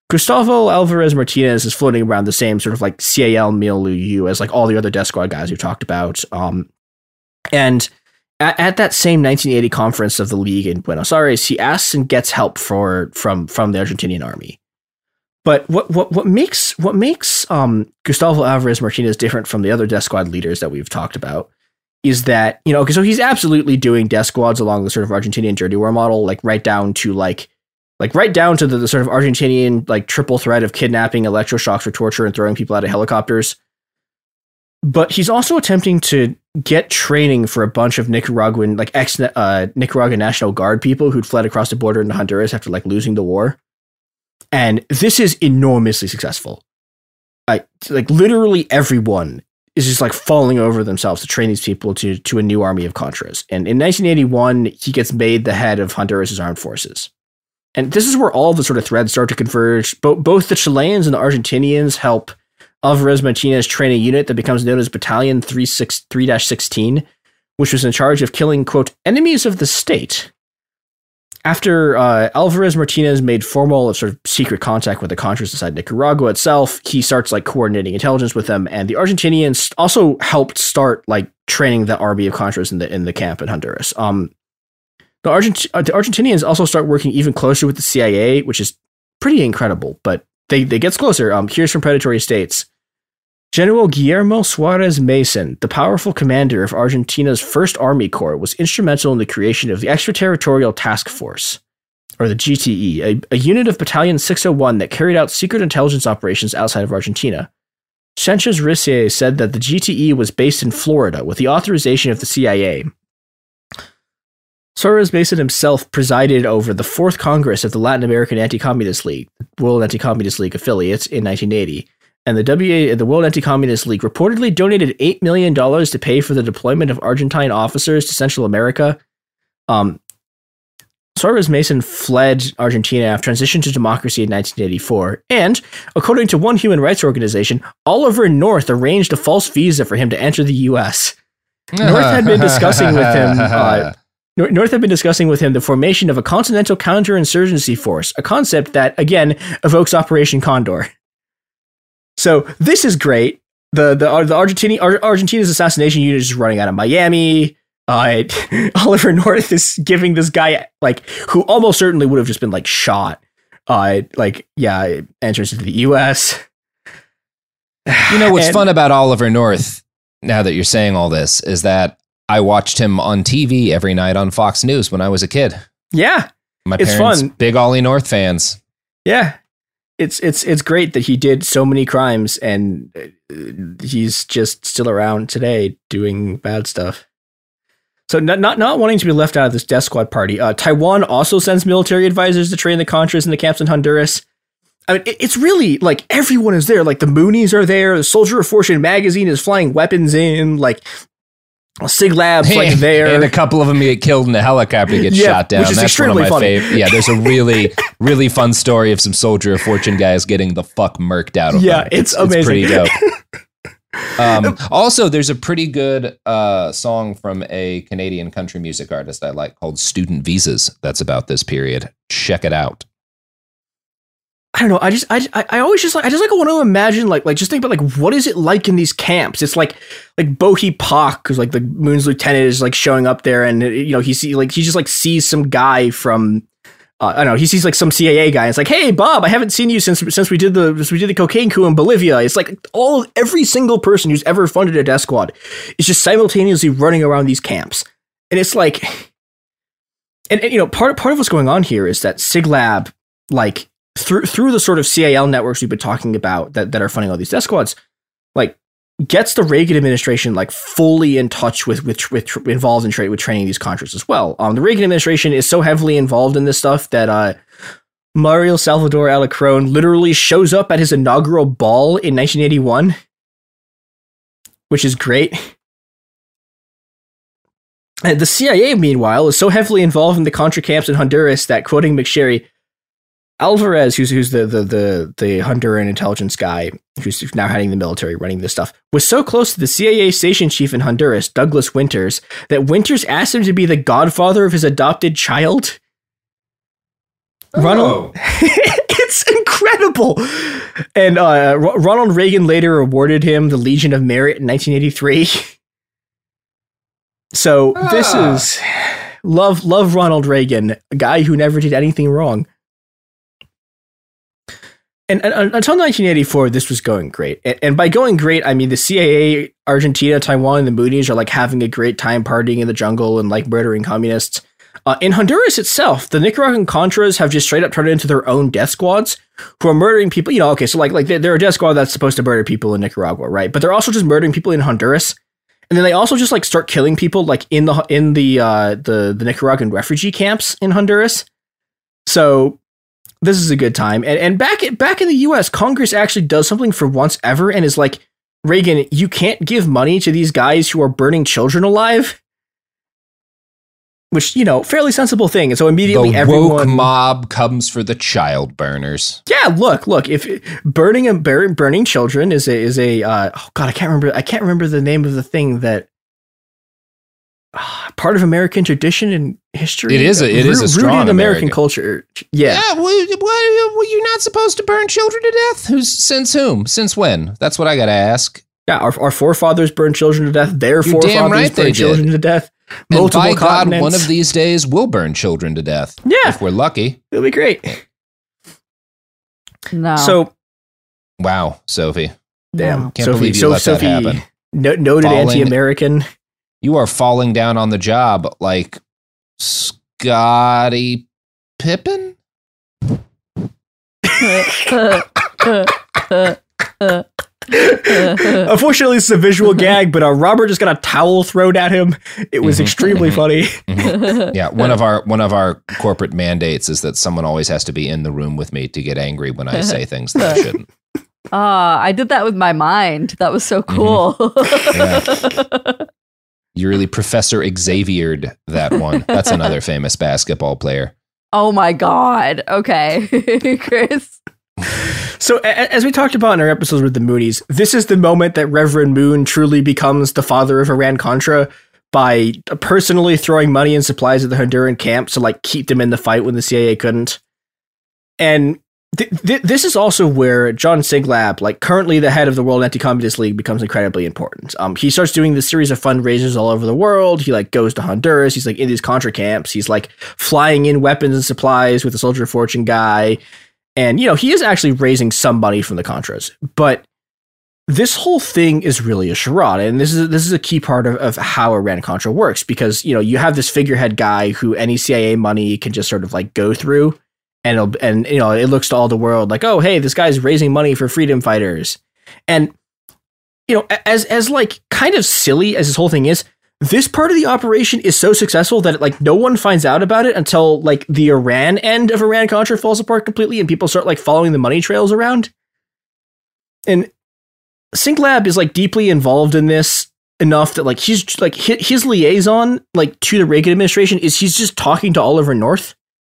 Speaker 7: Gustavo Alvarez Martinez is floating around the same sort of like CAL milieu as like all the other Death Squad guys we've talked about. And at that same 1980 conference of the League in Buenos Aires, he asks and gets help from the Argentinian army. But what makes Gustavo Alvarez Martinez different from the other Death Squad leaders that we've talked about is that, you know, so he's absolutely doing Death Squads along the sort of Argentinian dirty war model, like right down to the sort of Argentinian like triple threat of kidnapping, electroshocks for torture, and throwing people out of helicopters. But he's also attempting to get training for a bunch of Nicaraguan, like Nicaraguan National Guard people who'd fled across the border into Honduras after like losing the war. And this is enormously successful. Like literally everyone is just like falling over themselves to train these people to a new army of Contras. And in 1981, he gets made the head of Honduras' armed forces. And this is where all the sort of threads start to converge. Both the Chileans and the Argentinians help Alvarez Martinez train a unit that becomes known as Battalion 3-16, which was in charge of killing, quote, enemies of the state. After Alvarez Martinez made formal sort of secret contact with the Contras inside Nicaragua itself, he starts like coordinating intelligence with them, and the Argentinians also helped start like training the army of Contras in the camp in Honduras. The Argentinians also start working even closer with the CIA, which is pretty incredible, but they gets closer. Here's from Predatory States. General Guillermo Suarez Mason, the powerful commander of Argentina's First Army Corps, was instrumental in the creation of the Extraterritorial Task Force, or the GTE, a unit of Battalion 601 that carried out secret intelligence operations outside of Argentina. Sanchez Riccier said that the GTE was based in Florida with the authorization of the CIA. Suarez Mason himself presided over the 4th Congress of the Latin American Anti-Communist League, World Anti-Communist League affiliates, in 1980. And the World Anti-Communist League reportedly donated $8 million to pay for the deployment of Argentine officers to Central America. Suarez Mason fled Argentina after transition to democracy in 1984. And, according to one human rights organization, Oliver North arranged a false visa for him to enter the U.S. North had been discussing with him... North had been discussing with him the formation of a continental counterinsurgency force, a concept that, again, evokes Operation Condor. So this is great. Argentina's assassination unit is running out of Miami. Oliver North is giving this guy, like, who almost certainly would have just been, like, shot, entrance into the U.S.
Speaker 5: You know, what's fun about Oliver North, now that you're saying all this, is that I watched him on TV every night on Fox News when I was a kid.
Speaker 7: Yeah.
Speaker 5: My parents, fun. Big Ollie North fans.
Speaker 7: Yeah. It's great that he did so many crimes and he's just still around today doing bad stuff. So not wanting to be left out of this Death Squad party, Taiwan also sends military advisors to train the Contras in the camps in Honduras. I mean, it's really like everyone is there. Like the Moonies are there. The Soldier of Fortune magazine is flying weapons in. Like Sig Lab's like there,
Speaker 5: and a couple of them get killed in a helicopter, get shot down.
Speaker 7: Which is
Speaker 5: That's one of my
Speaker 7: favorite.
Speaker 5: Yeah, there's a really fun story of some Soldier of Fortune guys getting the fuck murked out of them.
Speaker 7: Yeah, it's amazing.
Speaker 5: It's pretty dope. Also, there's a pretty good song from a Canadian country music artist I like called Student Visas. That's about this period. Check it out.
Speaker 7: I don't know. I want to imagine like just think about like what is it like in these camps? It's like Bohi Pak, because like the Moon's lieutenant is like showing up there, and you know he just like sees some guy from I don't know, he sees like some CIA guy. And it's like, hey Bob, I haven't seen you since we did the cocaine coup in Bolivia. It's like every single person who's ever funded a Death Squad is just simultaneously running around these camps, and it's like, and you know part of what's going on here is that SIGLAB like. Through the sort of CAL networks we've been talking about that are funding all these Death Squads, like gets the Reagan administration like fully in touch with involved in with training these Contras as well. The Reagan administration is so heavily involved in this stuff that Mario Salvador Alarcón literally shows up at his inaugural ball in 1981, which is great. And the CIA, meanwhile, is so heavily involved in the Contra camps in Honduras that, quoting McSherry, Alvarez, who's the Honduran intelligence guy, who's now heading the military, running this stuff, was so close to the CIA station chief in Honduras, Douglas Winters, that Winters asked him to be the godfather of his adopted child.
Speaker 5: Oh.
Speaker 7: It's incredible. And Ronald Reagan later awarded him the Legion of Merit in 1983. So this is love Ronald Reagan, a guy who never did anything wrong. And until 1984, this was going great. And by going great, I mean the CIA, Argentina, Taiwan, and the Moonies are like having a great time partying in the jungle and like murdering communists. In Honduras itself, the Nicaraguan Contras have just straight up turned into their own death squads who are murdering people. You know, okay, so like they're a death squad that's supposed to murder people in Nicaragua, right? But they're also just murdering people in Honduras. And then they also just like start killing people like in the Nicaraguan refugee camps in Honduras. So this is a good time. And back in the US, Congress actually does something for once ever and is like, Reagan, you can't give money to these guys who are burning children alive. Which, you know, fairly sensible thing. And so immediately
Speaker 5: the
Speaker 7: everyone...
Speaker 5: woke mob comes for the child burners.
Speaker 7: Yeah, look, if burning children is a oh God, I can't remember the name of the thing that part of American tradition and history.
Speaker 5: It is a strong
Speaker 7: rooted in American culture. Yeah.
Speaker 5: Well, you're not supposed to burn children to death? Since whom? Since when? That's what I got to ask.
Speaker 7: Yeah, our forefathers burned children to death. Their
Speaker 5: You're
Speaker 7: forefathers
Speaker 5: right
Speaker 7: burned children to death.
Speaker 5: Multiple
Speaker 7: And by
Speaker 5: continents.
Speaker 7: God,
Speaker 5: one of these days we'll burn children to death.
Speaker 7: Yeah.
Speaker 5: If we're lucky.
Speaker 7: It'll be great.
Speaker 6: No.
Speaker 7: So,
Speaker 5: wow, Sophie.
Speaker 7: damn.
Speaker 5: Can't believe you let that happen.
Speaker 7: Noted anti-American.
Speaker 5: You are falling down on the job like Scottie Pippen?
Speaker 7: Unfortunately, it's a visual gag, but Robert just got a towel thrown at him. It was extremely funny.
Speaker 5: Yeah, one of our corporate mandates is that someone always has to be in the room with me to get angry when I say things that I shouldn't.
Speaker 6: I did that with my mind. That was so cool.
Speaker 5: Yeah. You really Professor Xaviered that one. That's another famous basketball player.
Speaker 6: Oh my God. Okay, Chris.
Speaker 7: So, as we talked about in our episodes with the Moonies, this is the moment that Reverend Moon truly becomes the father of Iran-Contra by personally throwing money and supplies at the Honduran camp to like keep them in the fight when the CIA couldn't. And this is also where John Siglab, like currently the head of the World Anti-Communist League, becomes incredibly important. He starts doing this series of fundraisers all over the world. He like goes to Honduras. He's like in these Contra camps. He's like flying in weapons and supplies with the Soldier of Fortune guy. And, you know, he is actually raising some money from the Contras. But this whole thing is really a charade. And this is a key part of how Iran-Contra works. Because, you know, you have this figurehead guy who any CIA money can just sort of like go through. And you know, it looks to all the world like, oh, hey, this guy's raising money for freedom fighters. And, you know, as like kind of silly as this whole thing is, this part of the operation is so successful that like no one finds out about it until like the Iran end of Iran-Contra falls apart completely and people start like following the money trails around. And Siglab is like deeply involved in this enough that like he's like his liaison like to the Reagan administration is he's just talking to Oliver North.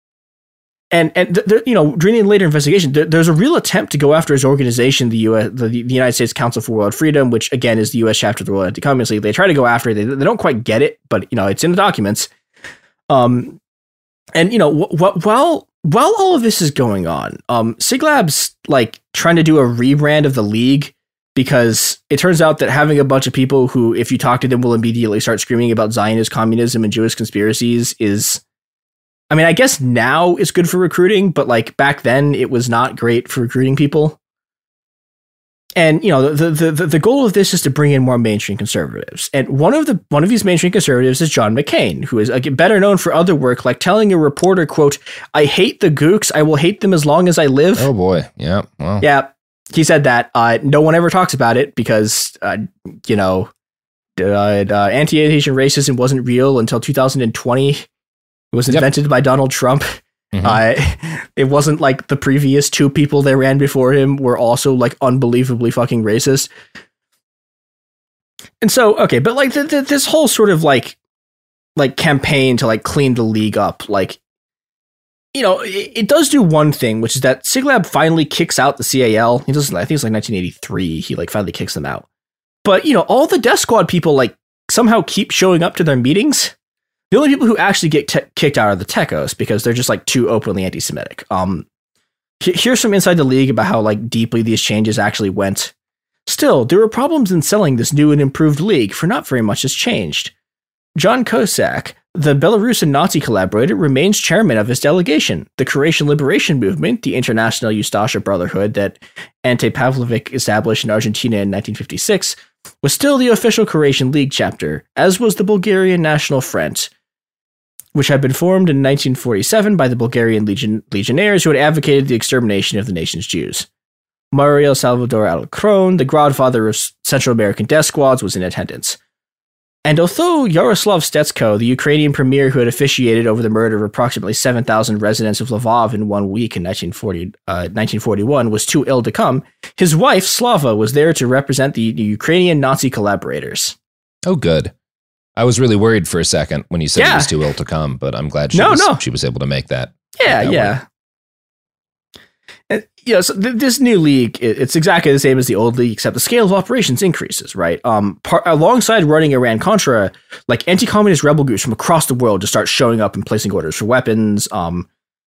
Speaker 7: And you know, during the later investigation, there's a real attempt to go after his organization, the United States Council for World Freedom, which again is the U.S. chapter of the World Anti-Communist League. They try to go after it. They don't quite get it, but you know, it's in the documents. And you know, while all of this is going on, Siglab's like trying to do a rebrand of the league because it turns out that having a bunch of people who, if you talk to them, will immediately start screaming about Zionist communism and Jewish conspiracies is. I mean, I guess now it's good for recruiting, but like back then it was not great for recruiting people. And, you know, the goal of this is to bring in more mainstream conservatives. And one of these mainstream conservatives is John McCain, who is better known for other work, like telling a reporter, quote, "I hate the gooks. I will hate them as long as I live."
Speaker 5: Oh, boy. Yeah. Well.
Speaker 7: Yeah. He said that. No one ever talks about it because, you know, anti-Asian racism wasn't real until 2020. It was invented by Donald Trump. Mm-hmm. It wasn't like the previous two people that ran before him were also like unbelievably fucking racist. And so, okay, but like this whole sort of like campaign to like clean the league up, like, you know, it does do one thing, which is that Siglab finally kicks out the CAL. He doesn't. I think it's like 1983. He like finally kicks them out. But you know, all the Death Squad people like somehow keep showing up to their meetings. The only people who actually get kicked out are the Techos because they're just like too openly anti-Semitic. Here's some inside the league about how like deeply these changes actually went. Still, there were problems in selling this new and improved league, for not very much has changed. John Kosak, the Belarusian Nazi collaborator, remains chairman of his delegation. The Croatian Liberation Movement, the International Ustasha Brotherhood that Ante Pavlovic established in Argentina in 1956, was still the official Croatian League chapter, as was the Bulgarian National Front, which had been formed in 1947 by the Bulgarian legionnaires who had advocated the extermination of the nation's Jews. Mario Salvador Alcron, the godfather of Central American death squads, was in attendance. And although Yaroslav Stetsko, the Ukrainian premier who had officiated over the murder of approximately 7,000 residents of Lvov in 1 week in 1941, was too ill to come, his wife, Slava, was there to represent the Ukrainian Nazi collaborators.
Speaker 5: Oh, good. I was really worried for a second when you said he was too ill to come, but I'm glad she was able to make that.
Speaker 7: Yeah. And, so this new league, it's exactly the same as the old league, except the scale of operations increases, right? Alongside running Iran-Contra, like anti-communist rebel groups from across the world just start showing up and placing orders for weapons. I'm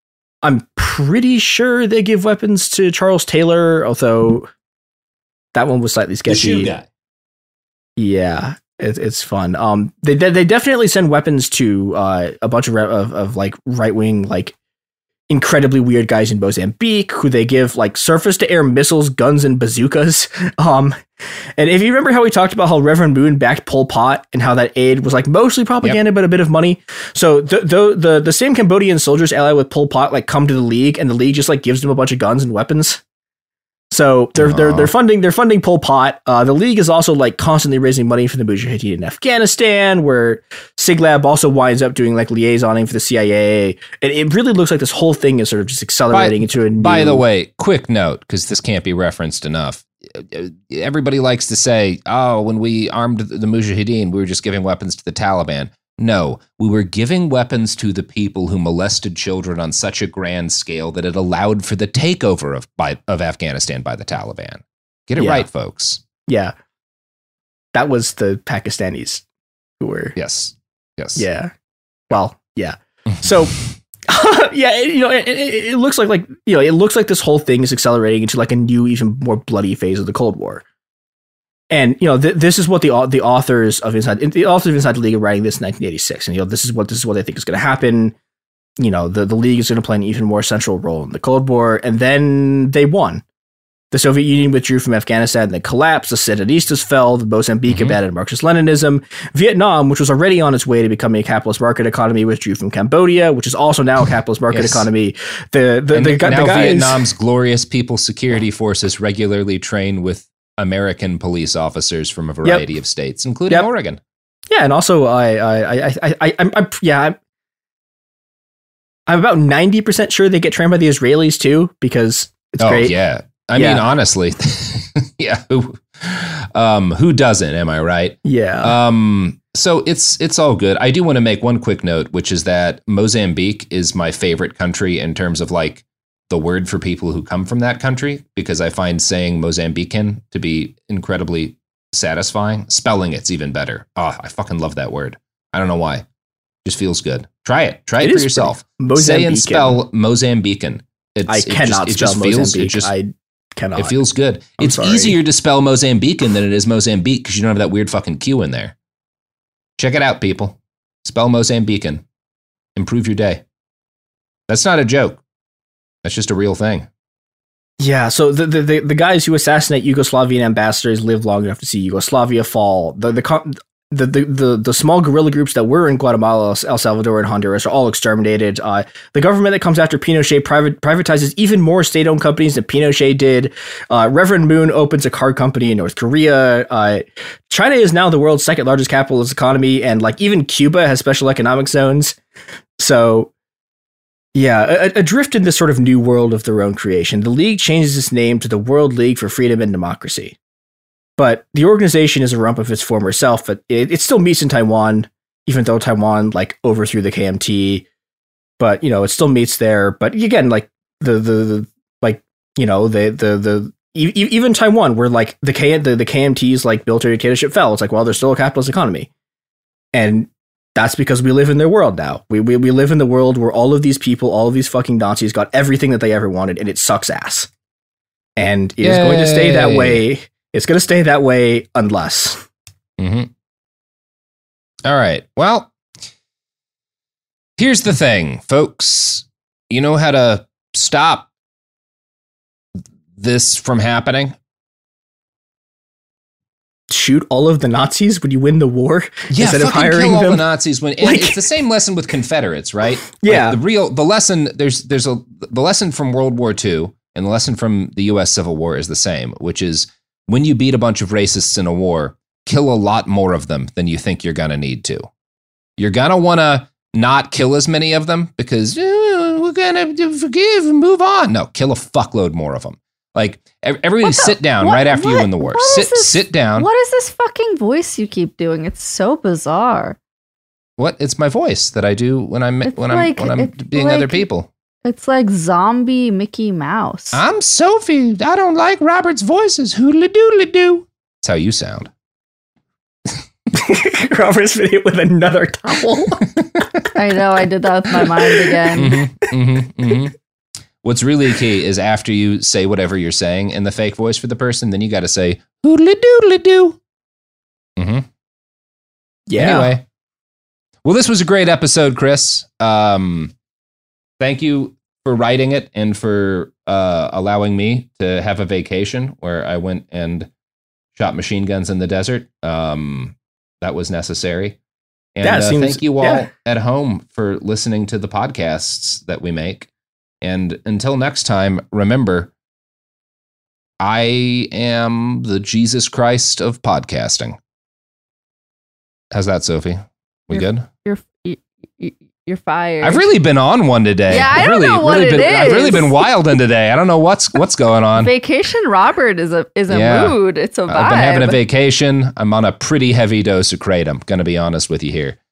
Speaker 7: pretty sure they give weapons to Charles Taylor, although that one was slightly sketchy.
Speaker 5: The shoe guy.
Speaker 7: Yeah. It's fun. They definitely send weapons to a bunch of like right-wing, like incredibly weird guys in Mozambique who they give like surface-to-air missiles, guns, and bazookas. And if you remember how we talked about how Reverend Moon backed Pol Pot and how that aid was like mostly propaganda, but a bit of money. So the same Cambodian soldiers allied with Pol Pot like come to the league, and the league just like gives them a bunch of guns and weapons. So they're funding Pol Pot. The league is also like constantly raising money for the Mujahideen in Afghanistan, where Siglab also winds up doing like liaisoning for the CIA. And it really looks like this whole thing is sort of just accelerating into a new...
Speaker 5: By the way, quick note, because this can't be referenced enough. Everybody likes to say, oh, when we armed the Mujahideen, we were just giving weapons to the Taliban. No, we were giving weapons to the people who molested children on such a grand scale that it allowed for the takeover of Afghanistan by the Taliban. Get it right, folks.
Speaker 7: Yeah. That was the Pakistanis who were...
Speaker 5: Yes.
Speaker 7: Yeah. Well, yeah. So, it looks like it looks like this whole thing is accelerating into like a new, even more bloody phase of the Cold War. And this is what the authors of Inside the League are writing this in 1986, and this is what they think is going to happen. The League is going to play an even more central role in the Cold War, and then they won. The Soviet Union withdrew from Afghanistan, then collapsed. The Sandinistas fell. Mozambique abandoned Marxist-Leninism. Vietnam, which was already on its way to becoming a capitalist market economy, withdrew from Cambodia, which is also now a capitalist market economy. The guys,
Speaker 5: Vietnam's glorious People's Security Forces regularly train with American police officers from a variety of states, including Oregon.
Speaker 7: Yeah, and also I'm about 90% sure they get trained by the Israelis too, because it's great.
Speaker 5: Yeah. I mean, honestly, yeah. Who doesn't? Am I right?
Speaker 7: Yeah.
Speaker 5: So it's all good. I do want to make one quick note, which is that Mozambique is my favorite country in terms of like the word for people who come from that country, because I find saying Mozambican to be incredibly satisfying. Spelling it's even better. Oh, I fucking love that word. I don't know why. Just feels good. Try it for yourself. Say and spell Mozambican.
Speaker 7: I cannot spell Mozambique. I cannot.
Speaker 5: It feels good. It's easier to spell Mozambican than it is Mozambique because you don't have that weird fucking Q in there. Check it out, people. Spell Mozambican. Improve your day. That's not a joke. That's just a real thing.
Speaker 7: Yeah, so the guys who assassinate Yugoslavian ambassadors live long enough to see Yugoslavia fall. The small guerrilla groups that were in Guatemala, El Salvador, and Honduras are all exterminated. The government that comes after Pinochet privatizes even more state-owned companies than Pinochet did. Reverend Moon opens a car company in North Korea. China is now the world's second largest capitalist economy, and like even Cuba has special economic zones. So, yeah, adrift in this sort of new world of their own creation, the League changes its name to the World League for Freedom and Democracy. But the organization is a rump of its former self, but it still meets in Taiwan, even though Taiwan like overthrew the KMT. But it still meets there. But again, like even Taiwan, where like the KMT's like military dictatorship fell, it's like, well, there's still a capitalist economy, and That's because we live in their world now. We live in the world where all of these people, all of these fucking Nazis got everything that they ever wanted, and it sucks ass. And it is going to stay that way. It's going to stay that way unless.
Speaker 5: Mm-hmm. All right. Well, here's the thing, folks. You know how to stop this from happening?
Speaker 7: Shoot all of the Nazis when you win the war,
Speaker 5: yeah,
Speaker 7: instead of hiring
Speaker 5: kill all
Speaker 7: them.
Speaker 5: the Nazis when it's the same lesson with Confederates, right?
Speaker 7: Yeah,
Speaker 5: like the lesson the lesson from World War II and the lesson from the U.S. Civil War is the same, which is when you beat a bunch of racists in a war, kill a lot more of them than you think you're gonna need to. You're gonna want to not kill as many of them because we're gonna forgive and move on. No, kill a fuckload more of them. Like, everybody sit down right after you win the war. Sit down.
Speaker 6: What is this fucking voice you keep doing? It's so bizarre.
Speaker 5: What? It's my voice that I do when I'm being other people.
Speaker 6: It's like zombie Mickey Mouse.
Speaker 5: I'm Sophie. I don't like Robert's voices. Hoodly doodly doo. That's how you sound.
Speaker 7: Robert's been hit with another towel.
Speaker 6: I know. I did that with my mind again.
Speaker 5: Mm-hmm. What's really key is after you say whatever you're saying in the fake voice for the person, then you got to say, hoodly doodly doo. Mm-hmm.
Speaker 7: Yeah.
Speaker 5: Anyway. Well, this was a great episode, Chris. Thank you for writing it and for allowing me to have a vacation where I went and shot machine guns in the desert. That was necessary. And thank you all at home for listening to the podcasts that we make. And until next time, remember, I am the Jesus Christ of podcasting. How's that, Sophie? We good?
Speaker 6: You're fired.
Speaker 5: I've really been on one today.
Speaker 6: Yeah, I don't know what it is.
Speaker 5: I've really been wilding today. I don't know what's going on.
Speaker 6: Vacation Robert is a mood. It's a vibe.
Speaker 5: I've been having a vacation. I'm on a pretty heavy dose of kratom. Going to be honest with you here.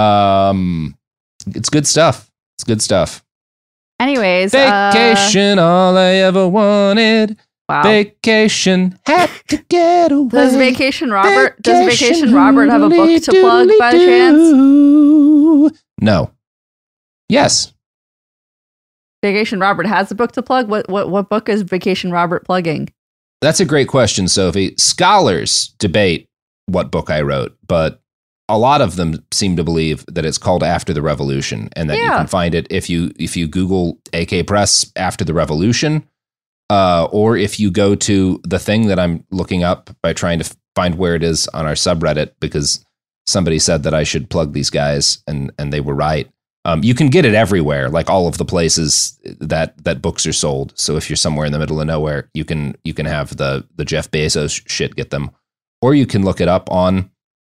Speaker 5: It's good stuff. It's good stuff.
Speaker 6: Anyways,
Speaker 5: vacation, all I ever wanted.
Speaker 6: Wow.
Speaker 5: Vacation, had to get away.
Speaker 6: Does Vacation Robert have a book to plug by chance?
Speaker 5: No. Yes.
Speaker 6: Vacation Robert has a book to plug. What book is Vacation Robert plugging?
Speaker 5: That's a great question, Sophie. Scholars debate what book I wrote, but a lot of them seem to believe that it's called After the Revolution, and that you can find it if you Google AK Press After the Revolution, or if you go to the thing that I'm looking up by trying to find where it is on our subreddit, because somebody said that I should plug these guys, and they were right. You can get it everywhere, like all of the places that books are sold. So if you're somewhere in the middle of nowhere, you can have the Jeff Bezos shit get them, or you can look it up on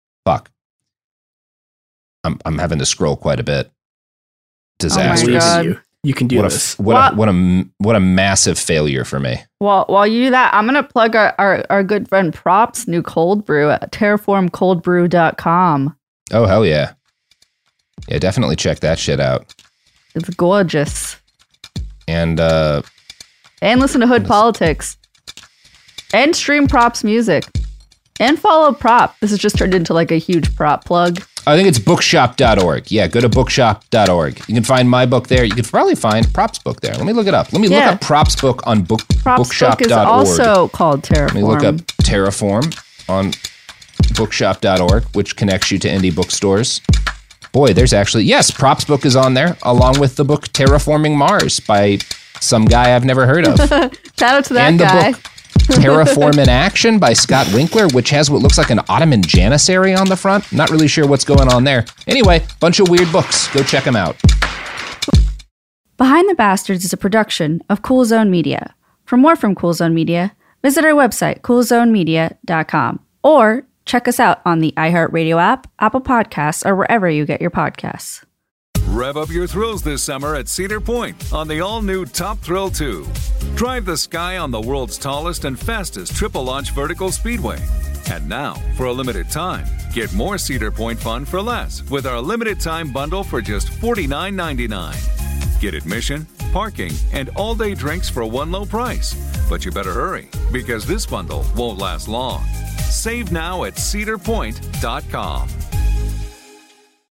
Speaker 5: I'm having to scroll quite a bit. Disastrous.
Speaker 6: Oh my God.
Speaker 7: You can do this.
Speaker 5: What a massive failure for me.
Speaker 6: Well, while you do that, I'm gonna plug our good friend Prop's new cold brew at terraformcoldbrew.com.
Speaker 5: Oh hell yeah. Yeah, definitely check that shit out.
Speaker 6: It's gorgeous.
Speaker 5: And
Speaker 6: listen to Hood Politics. And stream Prop's music. And follow Prop. This has just turned into like a huge Prop plug.
Speaker 5: I think it's bookshop.org. Yeah, go to bookshop.org. You can find my book there. You can probably find Prop's book there. Let me look it up. Let me look up Prop's book on bookshop.org.
Speaker 6: Book is also called Terraform.
Speaker 5: Let me look up Terraform on bookshop.org, which connects you to indie bookstores. Boy, there's actually, yes, Prop's book is on there, along with the book Terraforming Mars by some guy I've never heard of.
Speaker 6: Shout out to that
Speaker 5: and
Speaker 6: guy.
Speaker 5: And the book Terraform in Action by Scott Winkler, which has what looks like an Ottoman Janissary on the front. Not really sure what's going on there. Anyway, bunch of weird books. Go check them out.
Speaker 6: Behind the Bastards is a production of Cool Zone Media. For more from Cool Zone Media, visit our website, coolzonemedia.com, or check us out on the iHeartRadio app, Apple Podcasts, or wherever you get your podcasts.
Speaker 1: Rev up your thrills this summer at Cedar Point on the all-new Top Thrill 2. Drive the sky on the world's tallest and fastest triple-launch vertical speedway. And now, for a limited time, get more Cedar Point fun for less with our limited-time bundle for just $49.99. Get admission, parking, and all-day drinks for one low price. But you better hurry, because this bundle won't last long. Save now at cedarpoint.com.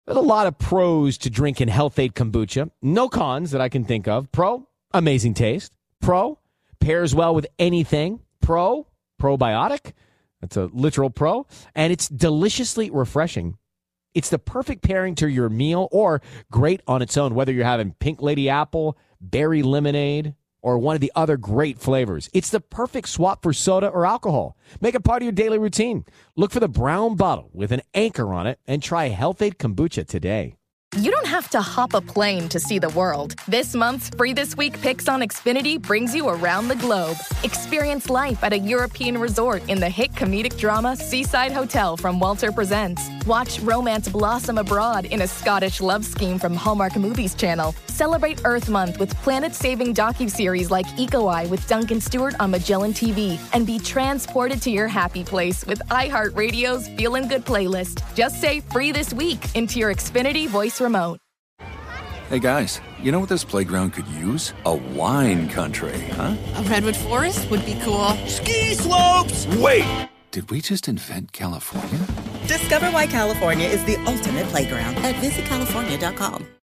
Speaker 8: There's a lot of pros to drinking Health-Ade kombucha. No cons that I can think of. Pro, amazing taste. Pro, pairs well with anything. Pro, probiotic. That's a literal pro. And it's deliciously refreshing. It's the perfect pairing to your meal or great on its own, whether you're having Pink Lady Apple, berry lemonade, or one of the other great flavors. It's the perfect swap for soda or alcohol. Make it part of your daily routine. Look for the brown bottle with an anchor on it and try Health-Ade kombucha today.
Speaker 3: You don't have to hop a plane to see the world. This month's Free This Week Picks on Xfinity brings you around the globe. Experience life at a European resort in the hit comedic drama Seaside Hotel from Walter Presents. Watch romance blossom abroad in a Scottish love scheme from Hallmark Movies Channel. Celebrate Earth Month with planet-saving docuseries like Eco Eye with Duncan Stewart on Magellan TV. And be transported to your happy place with iHeartRadio's Feelin' Good playlist. Just say Free This Week into your Xfinity voice remote.
Speaker 1: Hey guys, you know what this playground could use? A wine country, huh?
Speaker 9: A redwood forest would be cool.
Speaker 10: Ski slopes!
Speaker 1: Wait! Did we just invent California?
Speaker 10: Discover why California is the ultimate playground at visitcalifornia.com.